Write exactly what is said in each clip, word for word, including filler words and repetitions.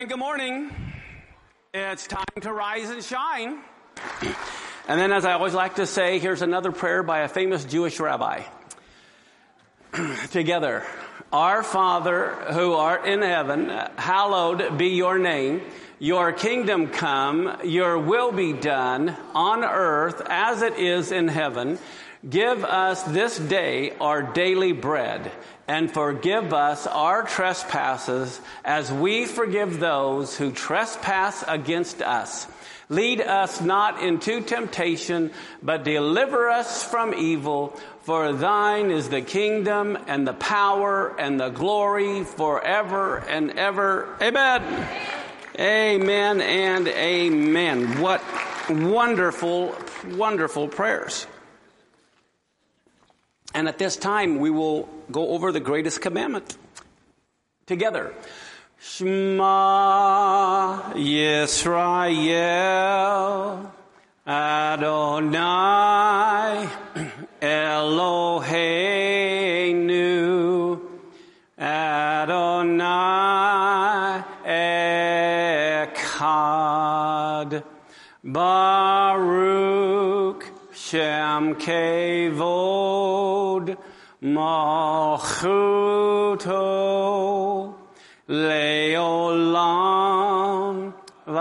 Good morning. It's time to rise and shine. And then, as I always like to say, here's another prayer by a famous Jewish rabbi. Together. Our Father, who art in heaven, hallowed be your name. Your kingdom come, your will be done on earth as it is in heaven. Give us this day our daily bread, and forgive us our trespasses as we forgive those who trespass against us. Lead us not into temptation, but deliver us from evil. For thine is the kingdom and the power and the glory forever and ever. Amen. Amen and amen. What wonderful, wonderful prayers. And at this time, we will go over the greatest commandment together. Shema Yisrael Adonai Eloheinu Adonai Echad Baruch Shem Kevod Malchuto Leolam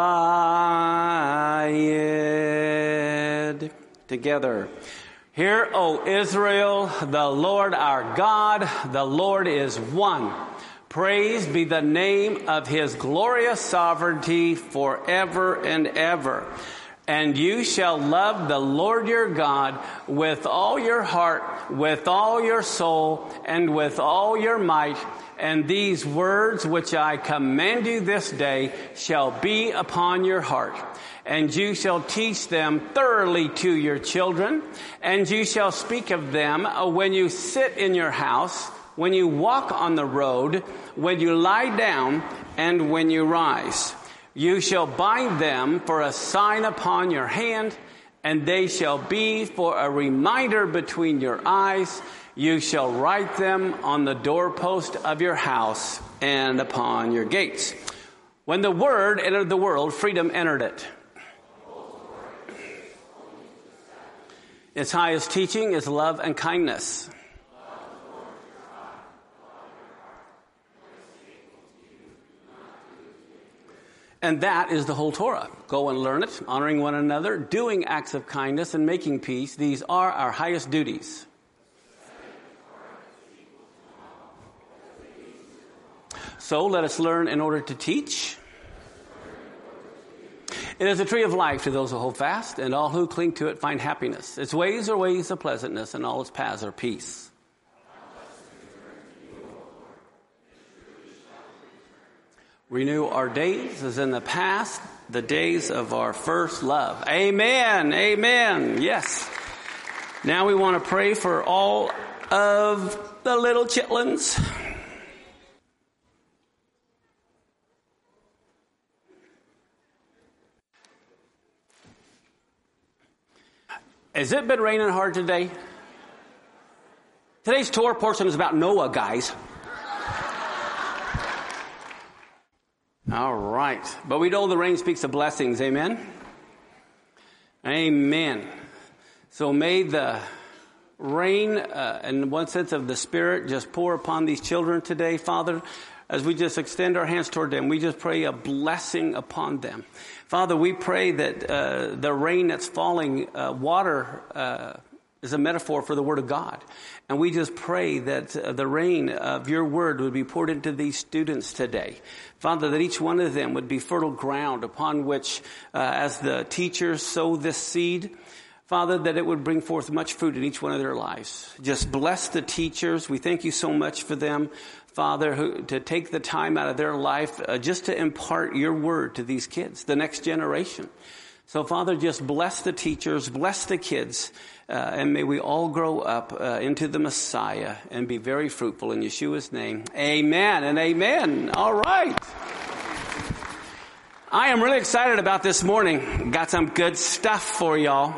Vayed. Together. Hear, O Israel, the Lord our God, the Lord is one. Praised be the name of his glorious sovereignty forever and ever. And you shall love the Lord your God with all your heart, with all your soul, and with all your might. And these words which I command you this day shall be upon your heart. And you shall teach them thoroughly to your children. And you shall speak of them when you sit in your house, when you walk on the road, when you lie down, and when you rise. You shall bind them for a sign upon your hand, and they shall be for a reminder between your eyes. You shall write them on the doorpost of your house and upon your gates. When the word entered the world, freedom entered it. Its highest teaching is love and kindness. And that is the whole Torah. Go and learn it, honoring one another, doing acts of kindness, and making peace. These are our highest duties. So let us learn in order to teach. It is a tree of life to those who hold fast, and all who cling to it find happiness. Its ways are ways of pleasantness, and all its paths are peace. Renew our days as in the past, the days of our first love. Amen. Amen. Yes. Now we want to pray for all of the little chitlins. Has it been raining hard today? Today's Torah portion is about Noah, guys. All right. But we know the rain speaks of blessings. Amen? Amen. So may the rain, uh, in one sense of the Spirit, just pour upon these children today, Father. As we just extend our hands toward them, we just pray a blessing upon them. Father, we pray that uh, the rain that's falling, uh, water uh, is a metaphor for the Word of God. And we just pray that uh, the rain of your Word would be poured into these students today. Father, that each one of them would be fertile ground upon which, uh, as the teachers sow this seed, Father, that it would bring forth much fruit in each one of their lives. Just bless the teachers. We thank you so much for them, Father, who, to take the time out of their life uh, just to impart your word to these kids, the next generation. So, Father, just bless the teachers, bless the kids, uh, and may we all grow up uh, into the Messiah and be very fruitful in Yeshua's name. Amen and amen. All right. I am really excited about this morning. Got some good stuff for y'all.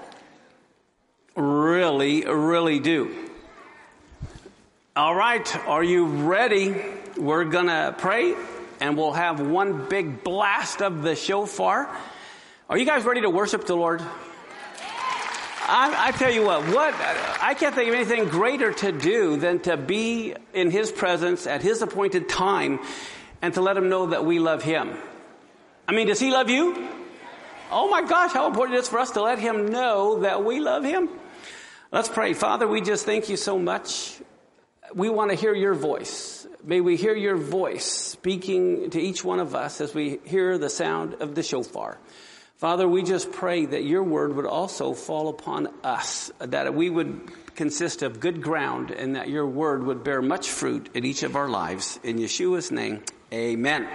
Really, really do. All right, are you ready? We're going to pray and we'll have one big blast of the shofar. Are you guys ready to worship the Lord? I, I tell you what, what, I can't think of anything greater to do than to be in His presence at His appointed time and to let Him know that we love Him. I mean, does He love you? Oh my gosh, how important it is for us to let Him know that we love Him. Let's pray. Father, we just thank you so much. We want to hear your voice. May we hear your voice speaking to each one of us as we hear the sound of the shofar. Father, we just pray that your word would also fall upon us, that we would consist of good ground, and that your word would bear much fruit in each of our lives. In Yeshua's name, amen.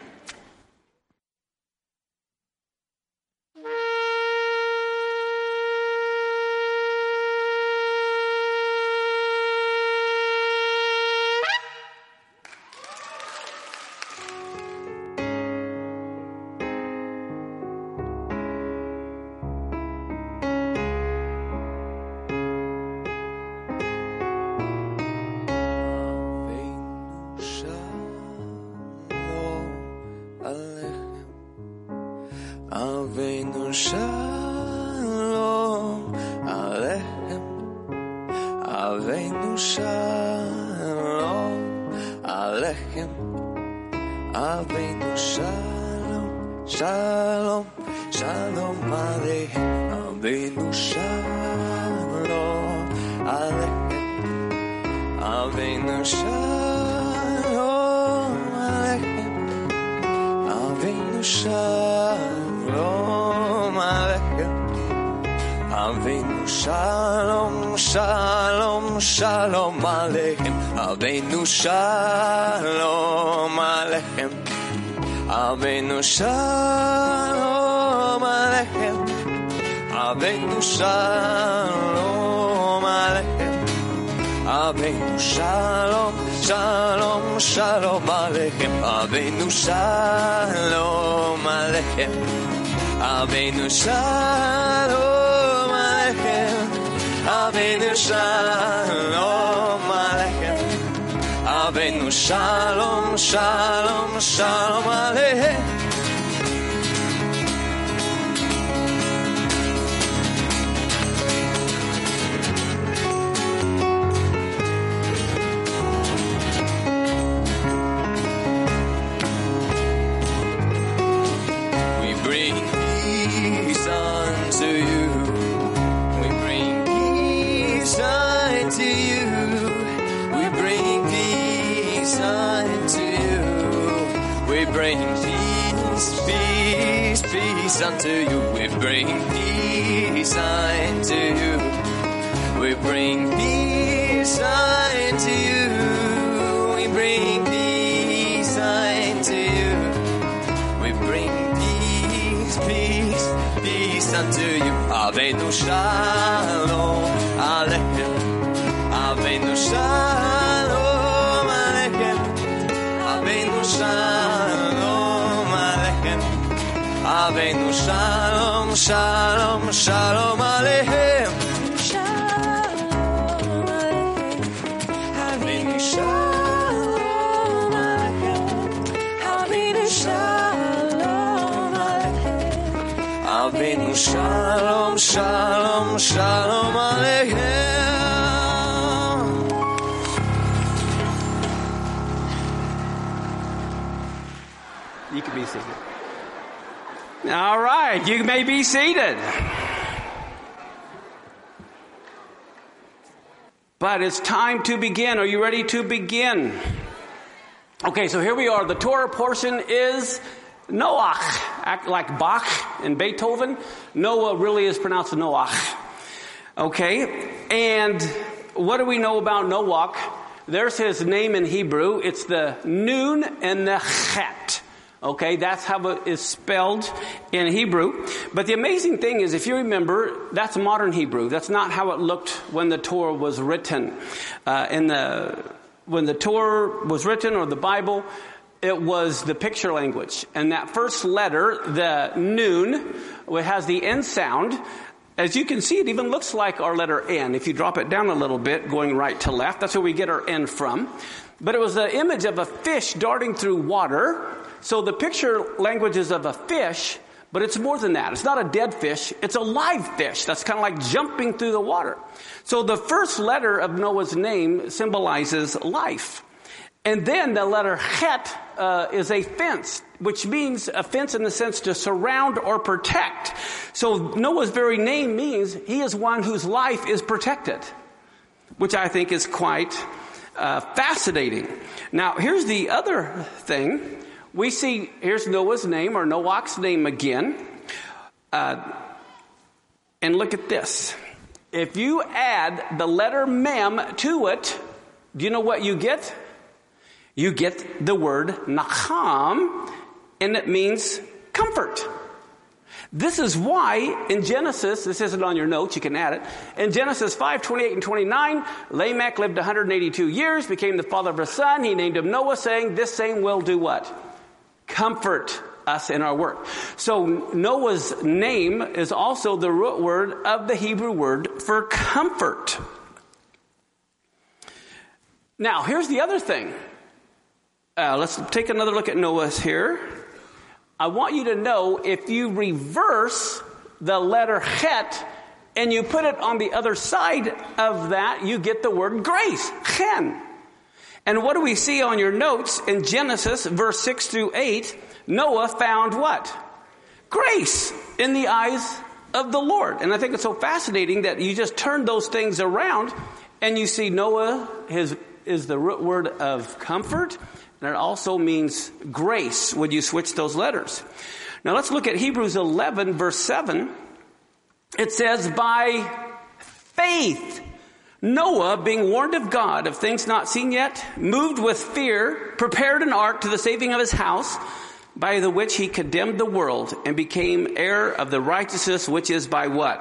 Avinu Shalom Aleichem, Avinu Shalom Aleichem, Avinu Shalom, Shalom, Shalom Aleichem, Avinu Shalom Aleichem, Avinu Shalom Aleichem, Avinu Shalom Aleichem, Avinu Shalom, Shalom, Shalom Aleichem, Avinu Shalom Aleichem, Avinu Shalom Aleichem, Avinu Shalom Aleichem, Avinu Shalom, Shalom, Shalom Aleichem, Avinu Shalom Aleichem, Avinu Shalom Aleichem, Avinu Shalom Aleichem, Avinu Shalom, Shalom, Shalom Aleichem. Bring peace, peace, peace unto you. We bring peace unto you. We bring peace unto you. We bring peace unto you. We bring peace, peace, peace unto you. Avinu Shalom Aleichem, Avinu Shalom Aleichem, Avinu Shalom Aleichem, Avinu Shalom, Shalom, Shalom Aleichem, Shalom Aleichem, Avinu Shalom Aleichem, Avinu Shalom Aleichem, Avinu Shalom, Shalom, Shalom Aleichem. You can be seated. All right, you may be seated. But it's time to begin. Are you ready to begin? Okay, so here we are. The Torah portion is Noach. Act like Bach and Beethoven. Noah really is pronounced Noach. Okay, and what do we know about Noach? There's his name in Hebrew. It's the Nun and the Chet. Okay, that's how it is spelled in Hebrew. But the amazing thing is, if you remember, that's modern Hebrew. That's not how it looked when the Torah was written. Uh, in the when the Torah was written, or the Bible, it was the picture language. And that first letter, the Nun, it has the N sound. As you can see, it even looks like our letter N. If you drop it down a little bit, going right to left, that's where we get our N from. But it was the image of a fish darting through water. So the picture language is of a fish, but it's more than that. It's not a dead fish. It's a live fish that's kind of like jumping through the water. So the first letter of Noah's name symbolizes life. And then the letter Het uh, is a fence, which means a fence in the sense to surround or protect. So Noah's very name means he is one whose life is protected, which I think is quite uh, fascinating. Now, here's the other thing. We see, here's Noah's name, or Noach's name again. Uh, and look at this. If you add the letter Mem to it, do you know what you get? You get the word Nacham, and it means comfort. This is why in Genesis, this isn't on your notes, you can add it. In Genesis five, twenty-eight and twenty-nine, Lamech lived one hundred eighty-two years, became the father of a son. He named him Noah, saying, this same will do what? Comfort us in our work. So Noah's name is also the root word of the Hebrew word for comfort. Now, here's the other thing. Uh, let's take another look at Noah's here. I want you to know if you reverse the letter Het and you put it on the other side of that, you get the word grace, Chen. And what do we see on your notes in Genesis, verse six through eight? Noah found what? Grace in the eyes of the Lord. And I think it's so fascinating that you just turn those things around and you see Noah his, is the root word of comfort. And it also means grace when you switch those letters. Now let's look at Hebrews eleven, verse seven. It says, by faith, Noah, being warned of God of things not seen yet, moved with fear, prepared an ark to the saving of his house, by the which he condemned the world and became heir of the righteousness which is by what?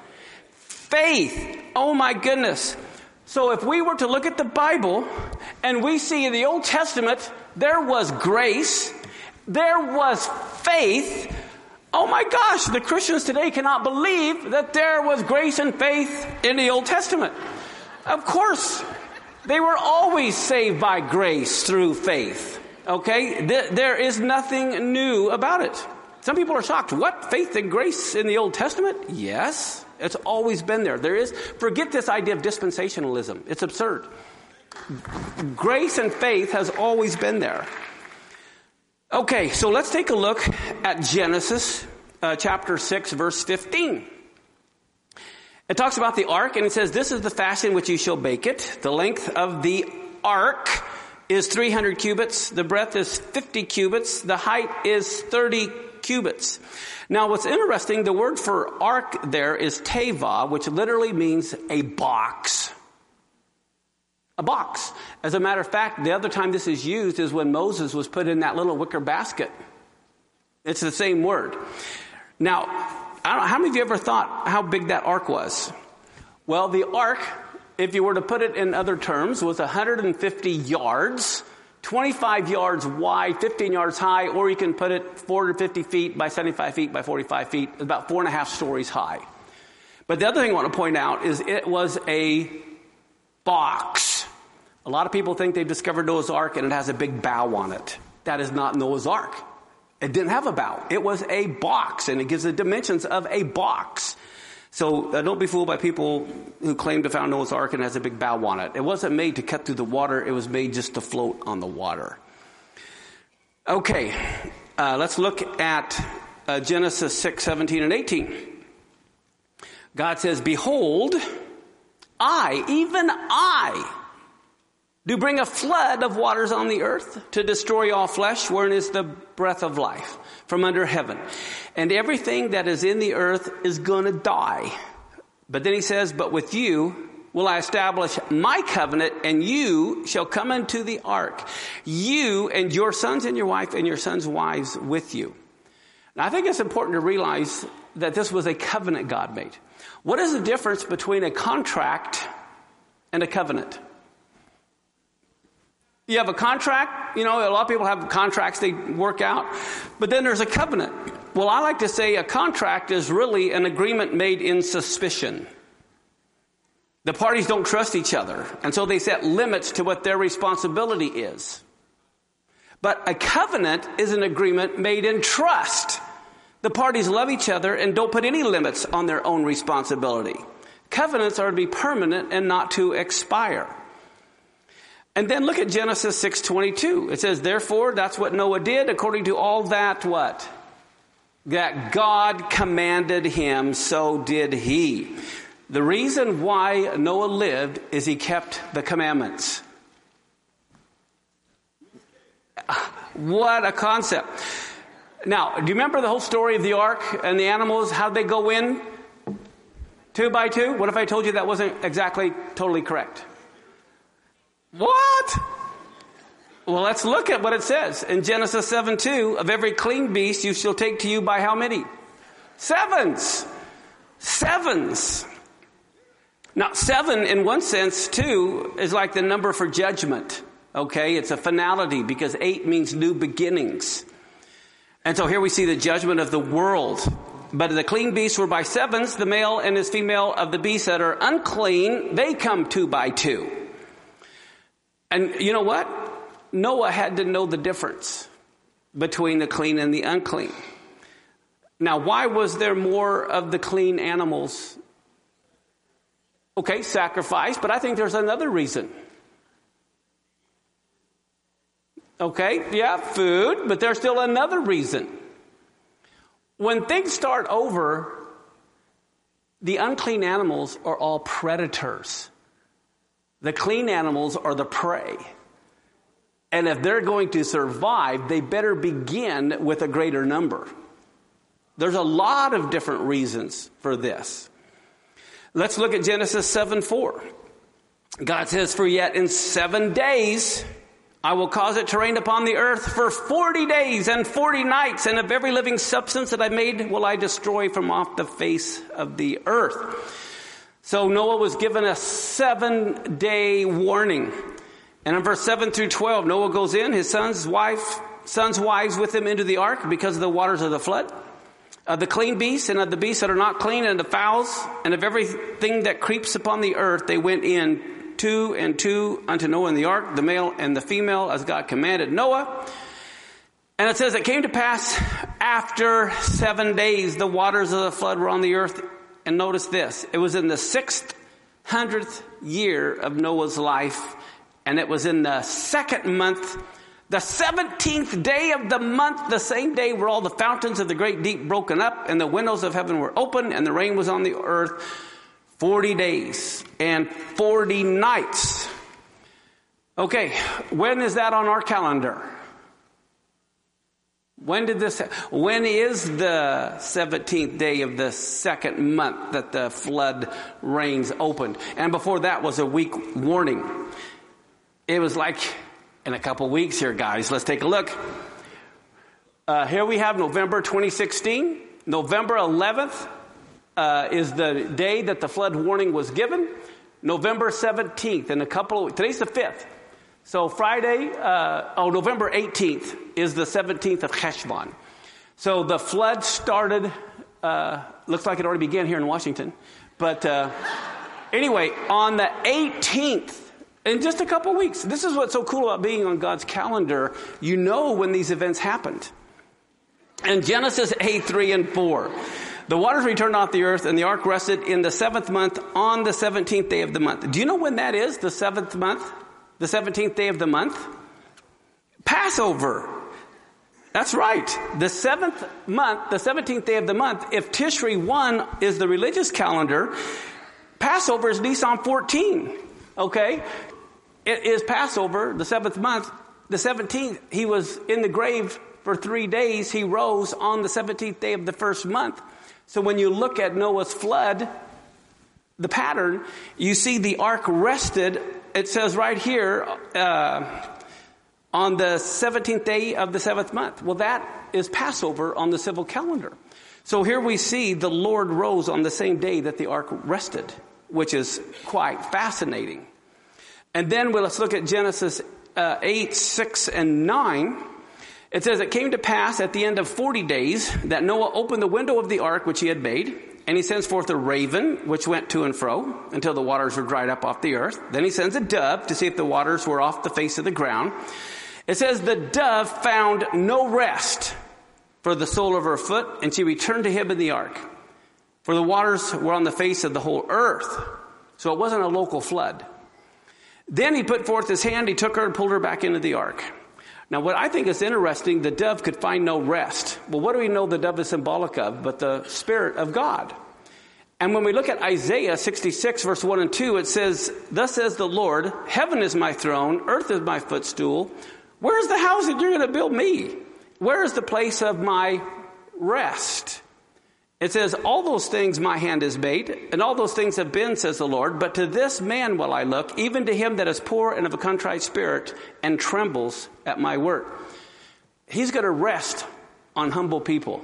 Faith. Oh my goodness. So if we were to look at the Bible and we see in the Old Testament, there was grace, there was faith. Oh my gosh, the Christians today cannot believe that there was grace and faith in the Old Testament. Of course, they were always saved by grace through faith. Okay? There is nothing new about it. Some people are shocked. What? Faith and grace in the Old Testament? Yes. It's always been there. There is, forget this idea of dispensationalism. It's absurd. Grace and faith has always been there. Okay, so let's take a look at Genesis uh, chapter six, verse fifteen. It talks about the ark, and it says, this is the fashion which you shall bake it. The length of the ark is three hundred cubits. The breadth is fifty cubits. The height is thirty cubits. Now, what's interesting, the word for ark there is teva, which literally means a box. A box. As a matter of fact, the other time this is used is when Moses was put in that little wicker basket. It's the same word. Now, I don't know, how many of you ever thought how big that ark was? Well, the ark, if you were to put it in other terms, was one hundred fifty yards, twenty-five yards wide, fifteen yards high, or you can put it four hundred fifty feet by seventy-five feet by forty-five feet, about four and a half stories high. But the other thing I want to point out is it was a box. A lot of people think they've discovered Noah's Ark and it has a big bow on it. That is not Noah's Ark. It didn't have a bow. It was a box, and it gives the dimensions of a box. So uh, don't be fooled by people who claim to found Noah's Ark and it has a big bow on it. It wasn't made to cut through the water. It was made just to float on the water. Okay, uh, let's look at uh, Genesis six, seventeen and eighteen. God says, behold, I, even I, do bring a flood of waters on the earth to destroy all flesh, wherein is the breath of life from under heaven. And everything that is in the earth is going to die. But then he says, but with you will I establish my covenant, and you shall come into the ark, you and your sons and your wife and your sons' wives with you. Now, I think it's important to realize that this was a covenant God made. What is the difference between a contract and a covenant? You have a contract. You know, a lot of people have contracts they work out. But then there's a covenant. Well, I like to say a contract is really an agreement made in suspicion. The parties don't trust each other, and so they set limits to what their responsibility is. But a covenant is an agreement made in trust. The parties love each other and don't put any limits on their own responsibility. Covenants are to be permanent and not to expire. And then look at Genesis six twenty-two. It says, therefore, that's what Noah did according to all that what? That God commanded him, so did he. The reason why Noah lived is he kept the commandments. What a concept. Now, do you remember the whole story of the ark and the animals? How'd they go in? Two by two? What if I told you that wasn't exactly totally correct? What? Well, let's look at what it says. In Genesis seven two, of every clean beast you shall take to you by how many? Sevens. Sevens. Now, seven in one sense, too, is like the number for judgment. Okay, it's a finality because eight means new beginnings. And so here we see the judgment of the world. But the clean beasts were by sevens, the male and his female of the beasts that are unclean, they come two by two. And you know what? Noah had to know the difference between the clean and the unclean. Now, why was there more of the clean animals? Okay, sacrifice, but I think there's another reason. Okay, yeah, food, but there's still another reason. When things start over, the unclean animals are all predators. The clean animals are the prey. And if they're going to survive, they better begin with a greater number. There's a lot of different reasons for this. Let's look at Genesis seven four. God says, for yet in seven days I will cause it to rain upon the earth for forty days and forty nights, and of every living substance that I made will I destroy from off the face of the earth. So Noah was given a seven-day warning. And in verse seven through twelve, Noah goes in, his son's wife, son's wives with him into the ark because of the waters of the flood. Of the clean beasts and of the beasts that are not clean, and the fowls, and of everything that creeps upon the earth, they went in two and two unto Noah in the ark, the male and the female, as God commanded Noah. And it says, it came to pass after seven days, the waters of the flood were on the earth. And notice this, it was in the sixth hundredth year of Noah's life, and it was in the second month, the seventeenth day of the month, the same day were all the fountains of the great deep broken up, and the windows of heaven were open, and the rain was on the earth forty days and forty nights. Okay, when is that on our calendar? When did this, when is the seventeenth day of the second month that the flood rains opened? And before that was a week warning. It was like in a couple weeks here, guys. Let's take a look. Uh, here we have November twenty sixteen. November eleventh uh, is the day that the flood warning was given. November seventeenth, in a couple of, today's the fifth. So Friday, uh, oh, November eighteenth is the seventeenth of Cheshvan. So the flood started, uh, looks like it already began here in Washington. But uh, anyway, on the eighteenth, in just a couple weeks. This is what's so cool about being on God's calendar. You know when these events happened. In Genesis eight, three and four, the waters returned off the earth, and the ark rested in the seventh month on the seventeenth day of the month. Do you know when that is, the seventh month? The seventeenth day of the month? Passover. That's right. The seventh month, the seventeenth day of the month, if Tishri one is the religious calendar, Passover is Nisan fourteen. Okay? It is Passover, the seventh month. The seventeenth, he was in the grave for three days. He rose on the seventeenth day of the first month. So when you look at Noah's flood, the pattern, you see the ark rested. It says right here, uh, on the seventeenth day of the seventh month. Well, that is Passover on the civil calendar. So here we see the Lord rose on the same day that the ark rested, which is quite fascinating. And then well, let's look at Genesis uh, eight, six, and nine, it says, it came to pass at the end of forty days that Noah opened the window of the ark which he had made, and he sends forth a raven which went to and fro until the waters were dried up off the earth. Then he sends a dove to see if the waters were off the face of the ground. It says the dove found no rest for the sole of her foot, and she returned to him in the ark. For the waters were on the face of the whole earth. So it wasn't a local flood. Then he put forth his hand, he took her and pulled her back into the ark. Now what I think is interesting, the dove could find no rest. Well, what do we know the dove is symbolic of but the Spirit of God? And when we look at Isaiah sixty-six, verse one and two, it says, thus says the Lord, heaven is my throne, earth is my footstool. Where's the house that you're going to build me? Where is the place of my rest? It says, all those things my hand has made, and all those things have been, says the Lord, but to this man will I look, even to him that is poor and of a contrite spirit, and trembles at my word. He's going to rest on humble people.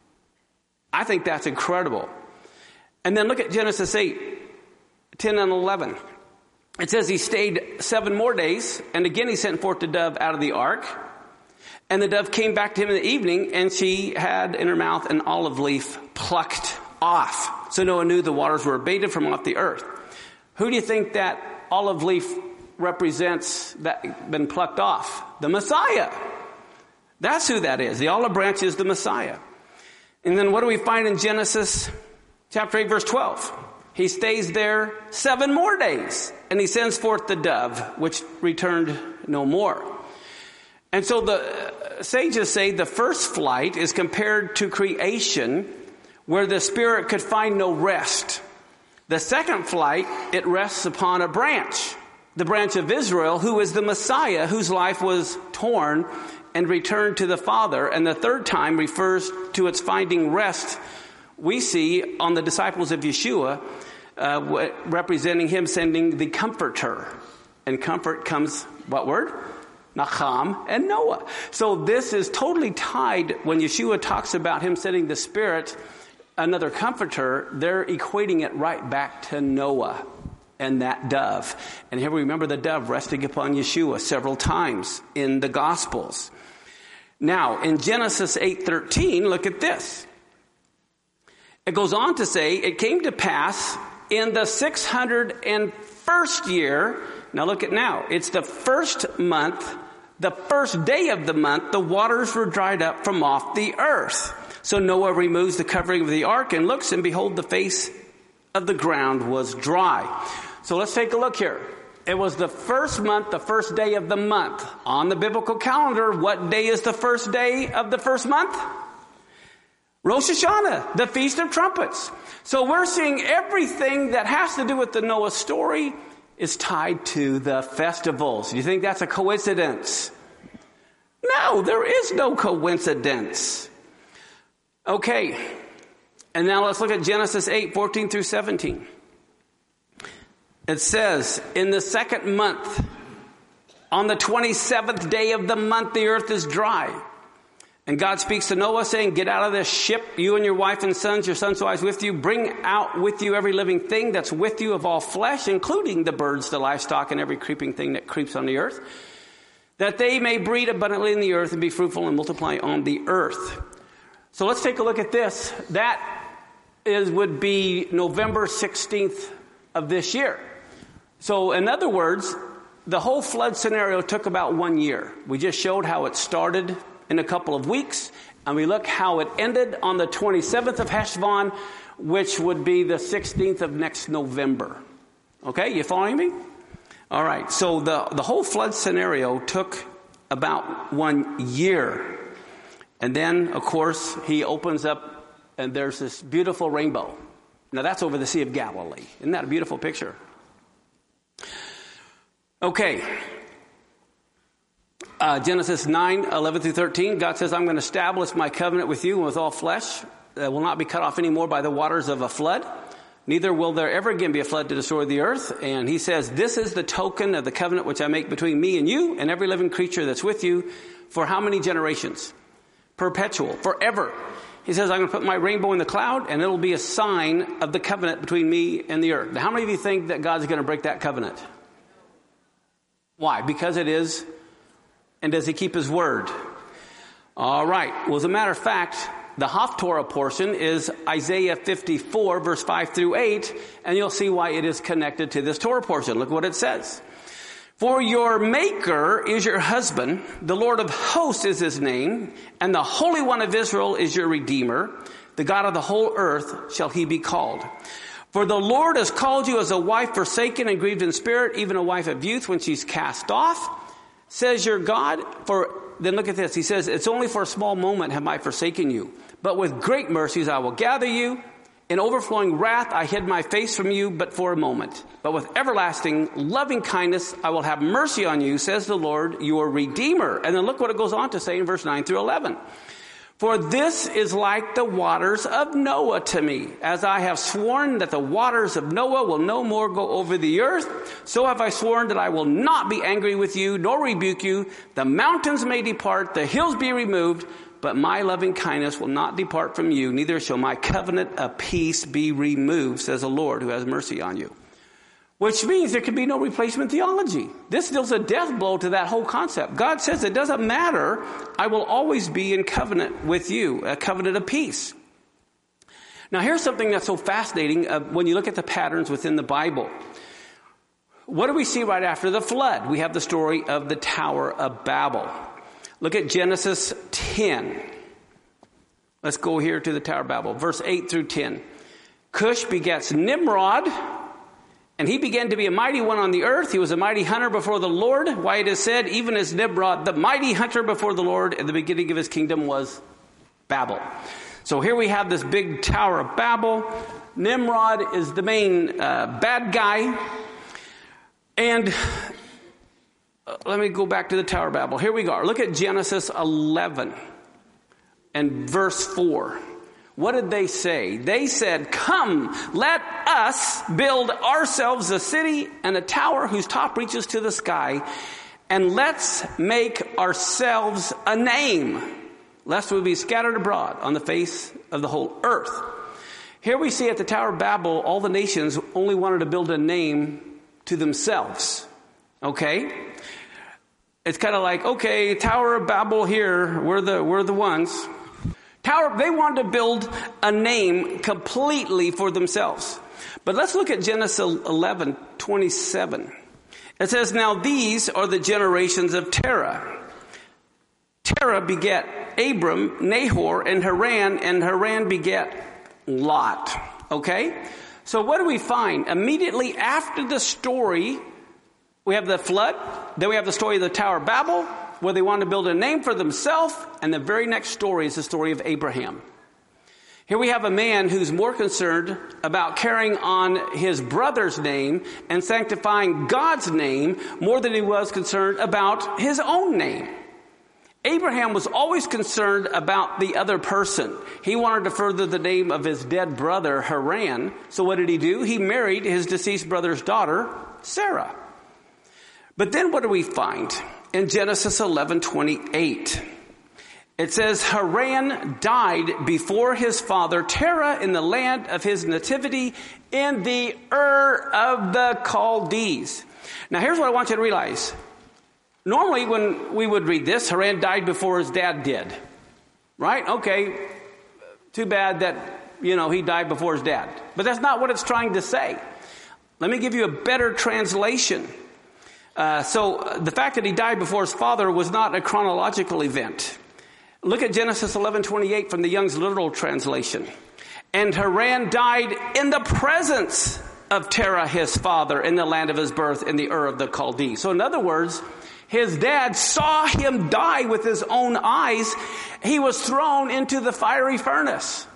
I think that's incredible. And then look at Genesis eight, ten and eleven. It says he stayed seven more days, and again he sent forth the dove out of the ark. And the dove came back to him in the evening, and she had in her mouth an olive leaf plucked off. So Noah knew the waters were abated from off the earth. Who do you think that olive leaf represents that been plucked off? The Messiah. That's who that is. The olive branch is the Messiah. And then what do we find in Genesis chapter eight, verse twelve? He stays there seven more days, and he sends forth the dove, which returned no more. And so the sages say the first flight is compared to creation, where the Spirit could find no rest. The second flight, it rests upon a branch, the branch of Israel, who is the Messiah, whose life was torn and returned to the Father. And the third time refers to its finding rest, we see on the disciples of Yeshua, uh, representing him sending the Comforter. And comfort comes, what word? Nacham and Noah. So this is totally tied when Yeshua talks about him sending the Spirit, another comforter, they're equating it right back to Noah and that dove. And here we remember the dove resting upon Yeshua several times in the Gospels. Now, in Genesis eight thirteen, look at this. It goes on to say, it came to pass in the six hundred first year. Now look at now. It's the first month, the first day of the month, the waters were dried up from off the earth. So Noah removes the covering of the ark and looks, and behold, the face of the ground was dry. So let's take a look here. It was the first month, the first day of the month. On the biblical calendar, what day is the first day of the first month? Rosh Hashanah, the Feast of Trumpets. So we're seeing everything that has to do with the Noah story is tied to the festivals. Do you think that's a coincidence? No, there is no coincidence. Okay, and now let's look at Genesis eight, fourteen through seventeen. It says, in the second month, on the twenty-seventh day of the month, the earth is dry. And God speaks to Noah saying, get out of this ship, you and your wife and sons, your sons' wives with you. Bring out with you every living thing that's with you of all flesh, including the birds, the livestock, and every creeping thing that creeps on the earth, that they may breed abundantly in the earth and be fruitful and multiply on the earth. So let's take a look at this. That is would be November sixteenth of this year. So in other words, the whole flood scenario took about one year. We just showed how it started in a couple of weeks, and we look how it ended on the twenty-seventh of Heshvan, which would be the sixteenth of next November. Okay, you following me? All right, so the, the whole flood scenario took about one year. And then, of course, he opens up, and there's this beautiful rainbow. Now, that's over the Sea of Galilee. Isn't that a beautiful picture? Okay. Uh, Genesis nine, eleven through thirteen, God says, I'm going to establish my covenant with you and with all flesh that will not be cut off anymore by the waters of a flood. Neither will there ever again be a flood to destroy the earth. And he says, this is the token of the covenant which I make between me and you and every living creature that's with you for how many generations? Perpetual, forever. He says, I'm going to put my rainbow in the cloud, and it'll be a sign of the covenant between me and the earth. Now, how many of you think that God's going to break that covenant? Why? Because it is And does he keep his word? All right. Well, as a matter of fact, the Haftorah portion is Isaiah fifty-four, verse five through eight, and you'll see why it is connected to this Torah portion. Look what it says. For your Maker is your husband, the Lord of hosts is his name, and the Holy One of Israel is your Redeemer. The God of the whole earth shall he be called. For the Lord has called you as a wife forsaken and grieved in spirit, even a wife of youth when she's cast off, says your God. For then look at this. He says, it's only for a small moment have I forsaken you, but with great mercies I will gather you. In overflowing wrath I hid my face from you, but for a moment. But with everlasting loving kindness I will have mercy on you, says the Lord, your Redeemer. And then look what it goes on to say in verse nine through eleven. For this is like the waters of Noah to me. As I have sworn that the waters of Noah will no more go over the earth, so have I sworn that I will not be angry with you, nor rebuke you. The mountains may depart, the hills be removed, but my loving kindness will not depart from you, neither shall my covenant of peace be removed, says the Lord who has mercy on you. Which means there can be no replacement theology. This deals a death blow to that whole concept. God says it doesn't matter. I will always be in covenant with you, a covenant of peace. Now here's something that's so fascinating uh, when you look at the patterns within the Bible. What do we see right after the flood? We have the story of the Tower of Babel. Look at Genesis ten. Let's go here to the Tower of Babel, verse eight through ten. Cush begets Nimrod, and he began to be a mighty one on the earth. He was a mighty hunter before the Lord. Why it is said, even as Nimrod, the mighty hunter before the Lord, at the beginning of his kingdom was Babel. So here we have this big Tower of Babel. Nimrod is the main uh, bad guy. And uh, let me go back to the Tower of Babel. Here we go. Look at Genesis eleven and verse four. What did they say? They said, come, let us build ourselves a city and a tower whose top reaches to the sky, and let's make ourselves a name, lest we be scattered abroad on the face of the whole earth. Here we see at the Tower of Babel, all the nations only wanted to build a name to themselves. Okay? It's kind of like, okay, Tower of Babel here, we're the, we're the ones. Tower, they wanted to build a name completely for themselves. But let's look at Genesis eleven twenty-seven. It says, now these are the generations of Terah. Terah beget Abram, Nahor, and Haran, and Haran beget Lot. Okay? So what do we find? Immediately after the story, we have the flood. Then we have the story of the Tower of Babel, where they wanted to build a name for themselves. And the very next story is the story of Abraham. Here we have a man who's more concerned about carrying on his brother's name and sanctifying God's name more than he was concerned about his own name. Abraham was always concerned about the other person. He wanted to further the name of his dead brother, Haran. So what did he do? He married his deceased brother's daughter, Sarah. But then what do we find? In Genesis eleven twenty-eight, it says, Haran died before his father Terah in the land of his nativity in the Ur of the Chaldees. Now here's what I want you to realize. Normally when we would read this, Haran died before his dad did. Right? Okay. Too bad that, you know, he died before his dad. But that's not what it's trying to say. Let me give you a better translation. Uh, so the fact that he died before his father was not a chronological event. Look at Genesis eleven twenty-eight from the Young's Literal Translation. And Haran died in the presence of Terah, his father, in the land of his birth, in the Ur of the Chaldees. So in other words, his dad saw him die with his own eyes. He was thrown into the fiery furnace.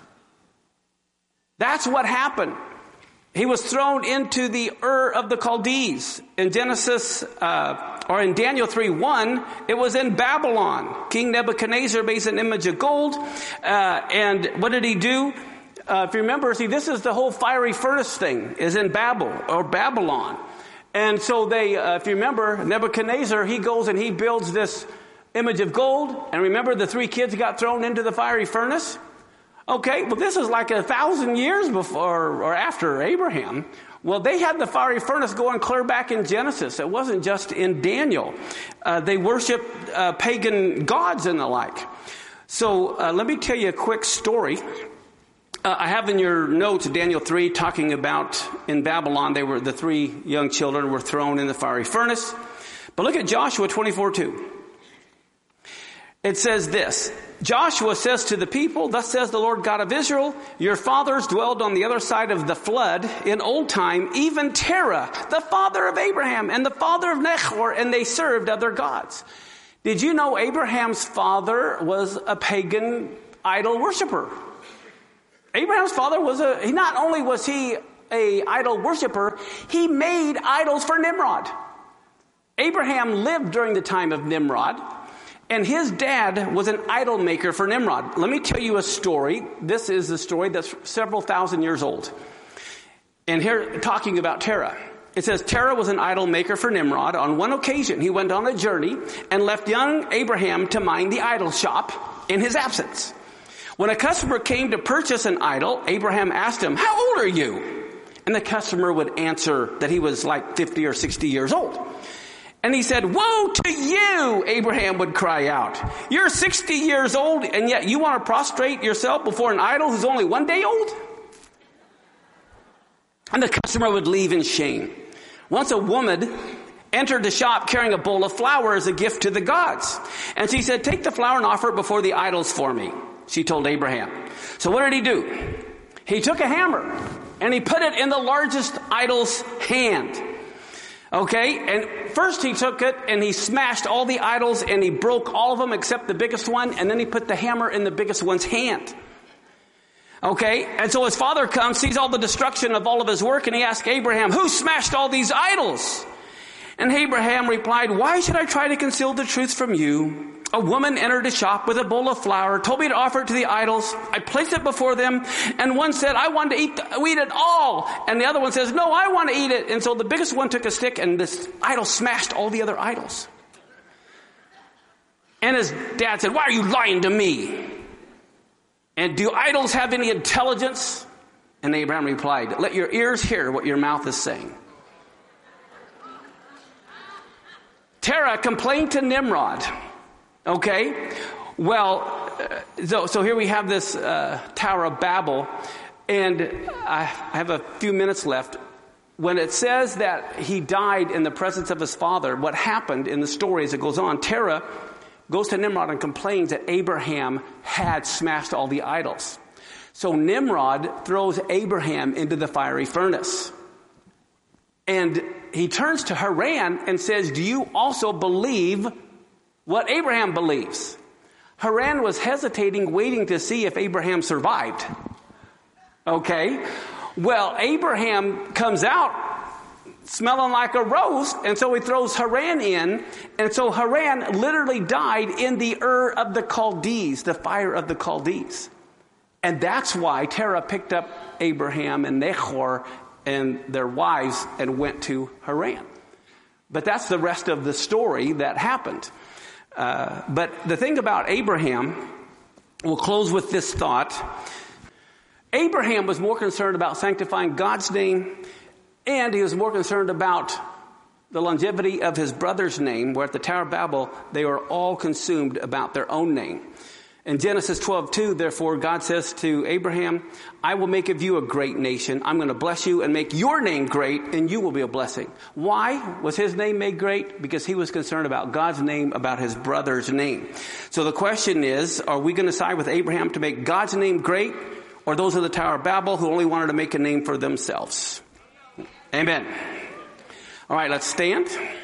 That's what happened. He was thrown into the Ur of the Chaldees. In Genesis, uh, or in Daniel three one, it was in Babylon. King Nebuchadnezzar made an image of gold. Uh, and what did he do? Uh, if you remember, see, this is the whole fiery furnace thing, is in Babel, or Babylon. And so they, uh, if you remember, Nebuchadnezzar, he goes and he builds this image of gold. And remember, the three kids got thrown into the fiery furnace? Okay, well, this is like a thousand years before or after Abraham. Well, they had the fiery furnace going clear back in Genesis. It wasn't just in Daniel. Uh, they worshiped uh, pagan gods and the like. So uh, let me tell you a quick story. Uh, I have in your notes Daniel three talking about in Babylon, they were the three young children were thrown in the fiery furnace. But look at Joshua twenty-four two. It says this, Joshua says to the people, thus says the Lord God of Israel, your fathers dwelled on the other side of the flood in old time, even Terah, the father of Abraham and the father of Nahor, and they served other gods. Did you know Abraham's father was a pagan idol worshiper? Abraham's father was a, he not only was he a idol worshiper, he made idols for Nimrod. Abraham lived during the time of Nimrod. And his dad was an idol maker for Nimrod. Let me tell you a story. This is a story that's several thousand years old. And here, talking about Terah. It says, Terah was an idol maker for Nimrod. On one occasion, he went on a journey and left young Abraham to mind the idol shop in his absence. When a customer came to purchase an idol, Abraham asked him, how old are you? And the customer would answer that he was like fifty or sixty years old. And he said, woe to you, Abraham would cry out. You're sixty years old, and yet you want to prostrate yourself before an idol who's only one day old? And the customer would leave in shame. Once a woman entered the shop carrying a bowl of flour as a gift to the gods. And she said, take the flour and offer it before the idols for me, she told Abraham. So what did he do? He took a hammer, and he put it in the largest idol's hand. Okay, and first he took it and he smashed all the idols and he broke all of them except the biggest one, and then he put the hammer in the biggest one's hand. Okay, and so his father comes, sees all the destruction of all of his work, and he asks Abraham, who smashed all these idols? And Abraham replied, why should I try to conceal the truth from you? A woman entered a shop with a bowl of flour, told me to offer it to the idols. I placed it before them, and one said, I want to eat, the, eat it all. And the other one says, no, I want to eat it. And so the biggest one took a stick, and this idol smashed all the other idols. And his dad said, why are you lying to me? And do idols have any intelligence? And Abraham replied, let your ears hear what your mouth is saying. Terah complained to Nimrod. Okay, well, uh, so, so here we have this uh, Tower of Babel, and I, I have a few minutes left. When it says that he died in the presence of his father, what happened in the story as it goes on, Terah goes to Nimrod and complains that Abraham had smashed all the idols. So Nimrod throws Abraham into the fiery furnace. And he turns to Haran and says, do you also believe what Abraham believes? Haran was hesitating, waiting to see if Abraham survived. Okay. Well, Abraham comes out smelling like a rose, and so he throws Haran in, and so Haran literally died in the Ur of the Chaldees, the fire of the Chaldees. And that's why Terah picked up Abraham and Nahor and their wives and went to Haran. But that's the rest of the story that happened. Uh, but the thing about Abraham, we'll close with this thought. Abraham was more concerned about sanctifying God's name, and he was more concerned about the longevity of his brother's name, where at the Tower of Babel, they were all consumed about their own name. In Genesis twelve two, therefore, God says to Abraham, I will make of you a great nation. I'm going to bless you and make your name great, and you will be a blessing. Why was his name made great? Because he was concerned about God's name, about his brother's name. So the question is, are we going to side with Abraham to make God's name great, or those of the Tower of Babel who only wanted to make a name for themselves? Amen. All right, let's stand.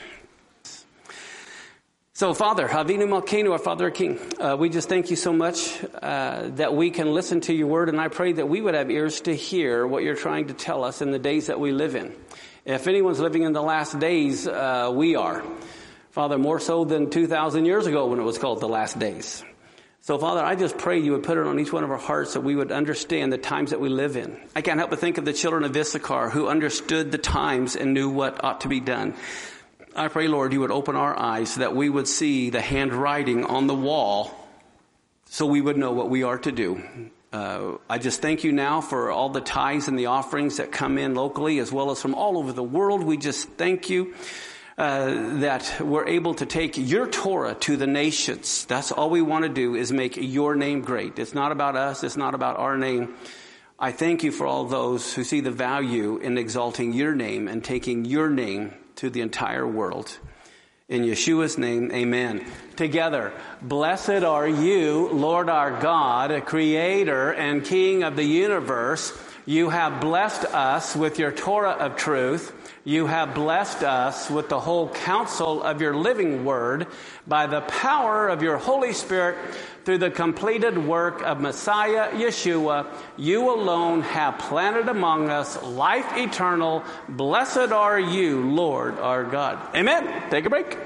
So, Father, Havinu Malkeinu, our Father, our King, uh, we just thank you so much uh, that we can listen to your word, and I pray that we would have ears to hear what you're trying to tell us in the days that we live in. If anyone's living in the last days, uh, we are. Father, more so than two thousand years ago when it was called the last days. So, Father, I just pray you would put it on each one of our hearts that we would understand the times that we live in. I can't help but think of the children of Issachar who understood the times and knew what ought to be done. I pray, Lord, you would open our eyes so that we would see the handwriting on the wall so we would know what we are to do. Uh, I just thank you now for all the tithes and the offerings that come in locally as well as from all over the world. We just thank you uh, that we're able to take your Torah to the nations. That's all we want to do, is make your name great. It's not about us. It's not about our name. I thank you for all those who see the value in exalting your name and taking your name to the entire world. In Yeshua's name, amen. Together, blessed are you, Lord our God, creator and king of the universe. You have blessed us with your Torah of truth. You have blessed us with the whole counsel of your living word by the power of your Holy Spirit through the completed work of Messiah Yeshua. You alone have planted among us life eternal. Blessed are you, Lord our God. Amen. Take a break.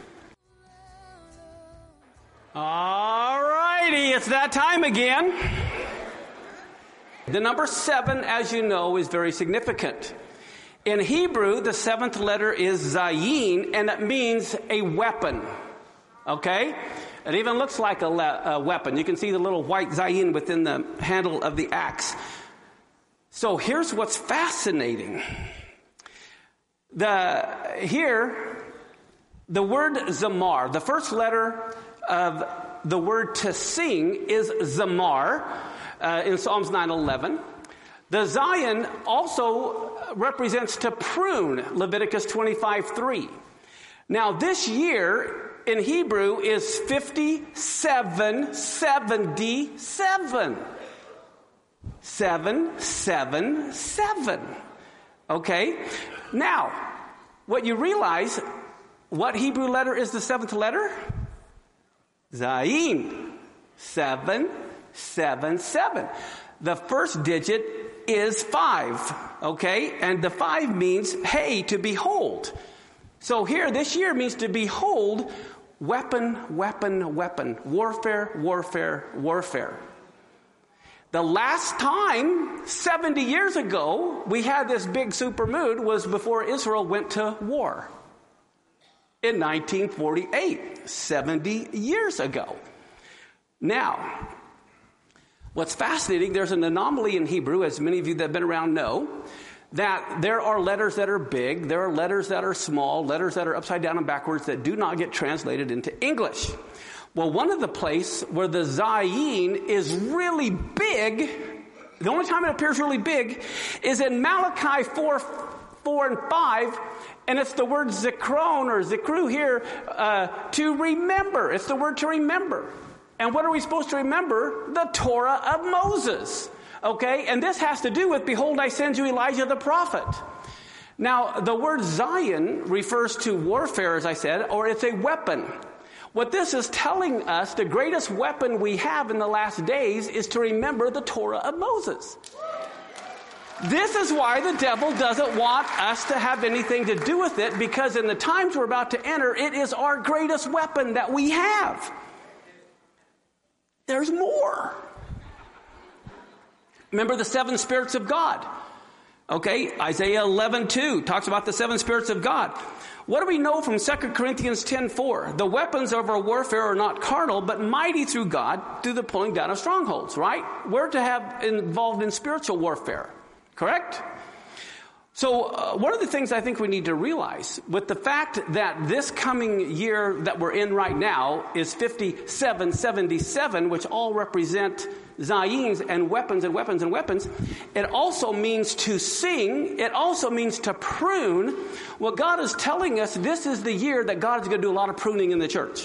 All righty, it's that time again. The number seven, as you know, is very significant. In Hebrew, the seventh letter is Zayin, and it means a weapon. Okay? It even looks like a, le- a weapon. You can see the little white Zayin within the handle of the axe. So here's what's fascinating. The here, the word Zamar, the first letter of the word to sing is Zamar uh, in Psalms nine eleven. The Zion also represents to prune, Leviticus twenty-five three. Now this year in Hebrew is fifty-seven seventy-seven. seven seven seven. Okay? Now, what you realize, what Hebrew letter is the seventh letter? Zayin. Seven, seven, seven. The first digit is five. Okay? And the five means, hey, to behold. So here, this year means to behold, weapon, weapon, weapon. Warfare, warfare, warfare. The last time, seventy years ago, we had this big supermoon was before Israel went to war. In nineteen forty-eight, seventy years ago. Now, what's fascinating, there's an anomaly in Hebrew, as many of you that have been around know, that there are letters that are big, there are letters that are small, letters that are upside down and backwards that do not get translated into English. Well, one of the places where the Zayin is really big, the only time it appears really big, is in Malachi four, four and five, and it's the word zikron or zikru here, uh, to remember. It's the word to remember. And what are we supposed to remember? The Torah of Moses. Okay? And this has to do with, behold, I send you Elijah the prophet. Now, the word Zion refers to warfare, as I said, or it's a weapon. What this is telling us, the greatest weapon we have in the last days is to remember the Torah of Moses. This is why the devil doesn't want us to have anything to do with it, because in the times we're about to enter, it is our greatest weapon that we have. There's more. Remember the seven spirits of God. Okay, Isaiah eleven two talks about the seven spirits of God. What do we know from Second Corinthians ten four? The weapons of our warfare are not carnal, but mighty through God, through the pulling down of strongholds, right? We're to have involved in spiritual warfare, correct? So uh, one of the things I think we need to realize, with the fact that this coming year that we're in right now is fifty-seven seventy-seven, which all represent Zayins and weapons and weapons and weapons, it also means to sing. It also means to prune. What God is telling us, this is the year that God is going to do a lot of pruning in the church.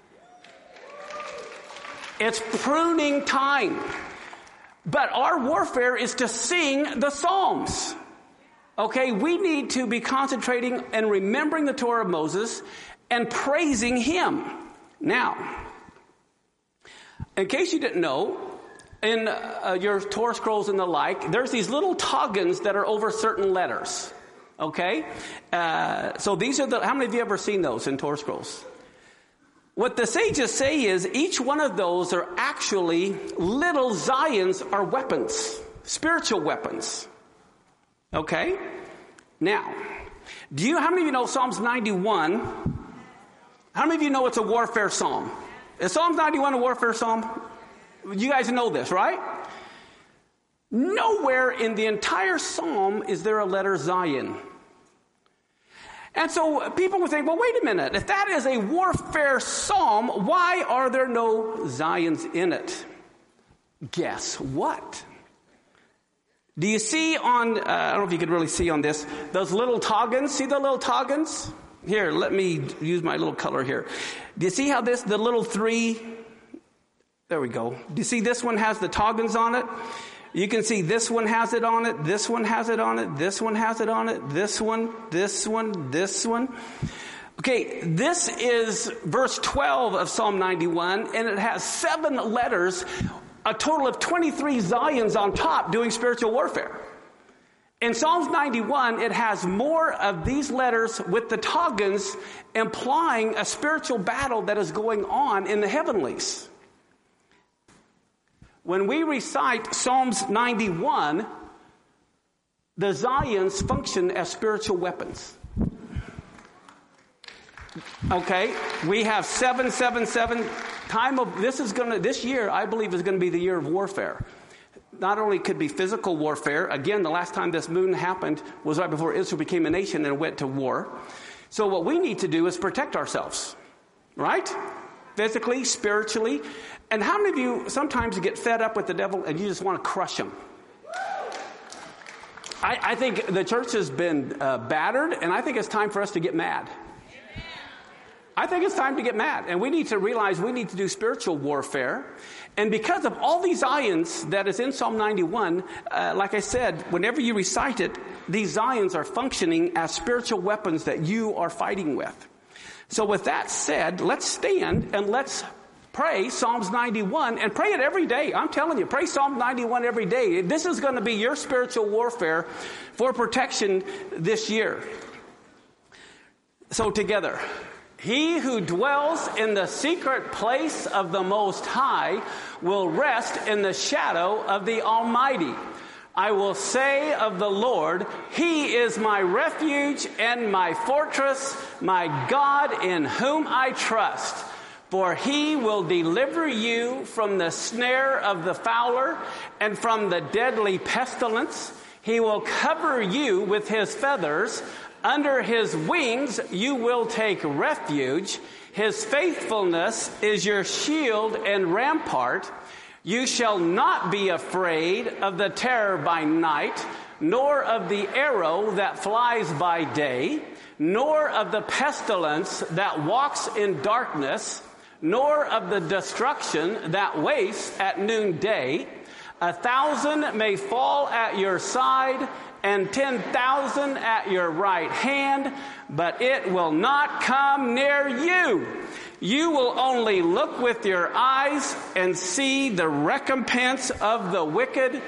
It's pruning time. But our warfare is to sing the Psalms. Okay, we need to be concentrating and remembering the Torah of Moses and praising Him. Now, in case you didn't know, in uh, your Torah scrolls and the like, there's these little toggans that are over certain letters. Okay? Uh, so these are the, how many of you ever seen those in Torah scrolls? What the sages say is each one of those are actually little Zions, are weapons, spiritual weapons. Okay? Now, do you, how many of you know Psalms ninety-one? How many of you know it's a warfare psalm? Is Psalms ninety-one a warfare psalm? You guys know this, right? Nowhere in the entire psalm is there a letter Zion. And so people would think, well, wait a minute. If that is a warfare psalm, why are there no Zions in it? Guess what? Do you see on, uh, I don't know if you could really see on this, those little toggans? See the little toggans? Here, let me use my little color here. Do you see how this, the little three, there we go. Do you see this one has the toggans on it? You can see this one has it on it, this one has it on it, this one has it on it, this one, this one, this one. Okay, this is verse twelve of Psalm ninety-one, and it has seven letters, a total of twenty-three Zions on top doing spiritual warfare. In Psalms ninety-one, it has more of these letters with the toggans implying a spiritual battle that is going on in the heavenlies. When we recite Psalms ninety-one, the Zions function as spiritual weapons. Okay, we have seven seven seven. Time of this is going to this year, I believe, is going to be the year of warfare. Not only could be physical warfare. Again, the last time this moon happened was right before Israel became a nation and went to war. So what we need to do is protect ourselves, right? Physically, spiritually. And how many of you sometimes get fed up with the devil and you just want to crush him? I, I think the church has been uh, battered, and I think it's time for us to get mad. I think it's time to get mad, and we need to realize we need to do spiritual warfare. And because of all these Zions that is in Psalm ninety-one, uh, like I said, whenever you recite it, these Zions are functioning as spiritual weapons that you are fighting with. So with that said, let's stand and let's pray Psalms ninety-one, and pray it every day. I'm telling you, pray Psalm ninety-one every day. This is going to be your spiritual warfare for protection this year. So together, he who dwells in the secret place of the Most High will rest in the shadow of the Almighty. I will say of the Lord, He is my refuge and my fortress, my God in whom I trust. For He will deliver you from the snare of the fowler and from the deadly pestilence. He will cover you with His feathers. Under His wings you will take refuge. His faithfulness is your shield and rampart. You shall not be afraid of the terror by night, nor of the arrow that flies by day, nor of the pestilence that walks in darkness, nor of the destruction that wastes at noonday. A thousand may fall at your side, and ten thousand at your right hand, but it will not come near you. You will only look with your eyes and see the recompense of the wicked,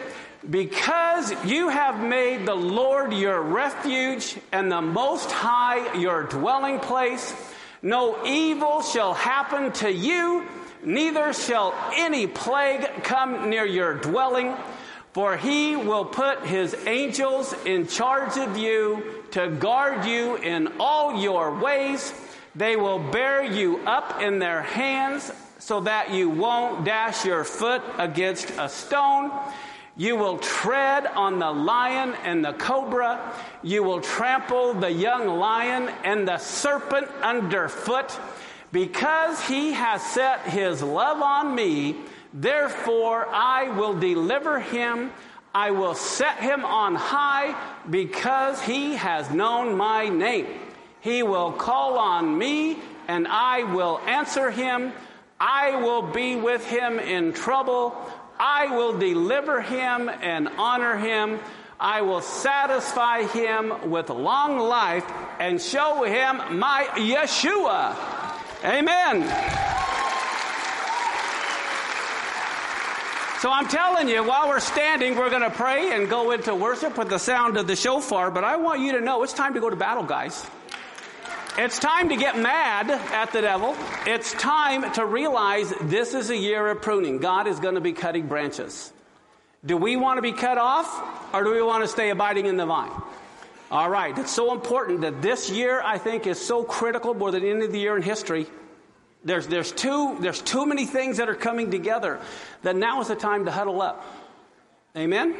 because you have made the Lord your refuge and the Most High your dwelling place. No evil shall happen to you, neither shall any plague come near your dwelling. For He will put His angels in charge of you to guard you in all your ways. They will bear you up in their hands so that you won't dash your foot against a stone. You will tread on the lion and the cobra. You will trample the young lion and the serpent underfoot. Because He has set His love on me, therefore I will deliver him. I will set him on high, because he has known my name. He will call on me, and I will answer him. I will be with him in trouble. I will deliver him and honor him. I will satisfy him with long life and show him my Yeshua. Amen. So I'm telling you, while we're standing, we're going to pray and go into worship with the sound of the shofar. But I want you to know it's time to go to battle, guys. It's time to get mad at the devil. It's time to realize this is a year of pruning. God is going to be cutting branches. Do we want to be cut off, or do we want to stay abiding in the vine? All right. It's so important that this year, I think, is so critical, more than any of the year in history. There's, there's, too, there's too many things that are coming together that now is the time to huddle up Amen?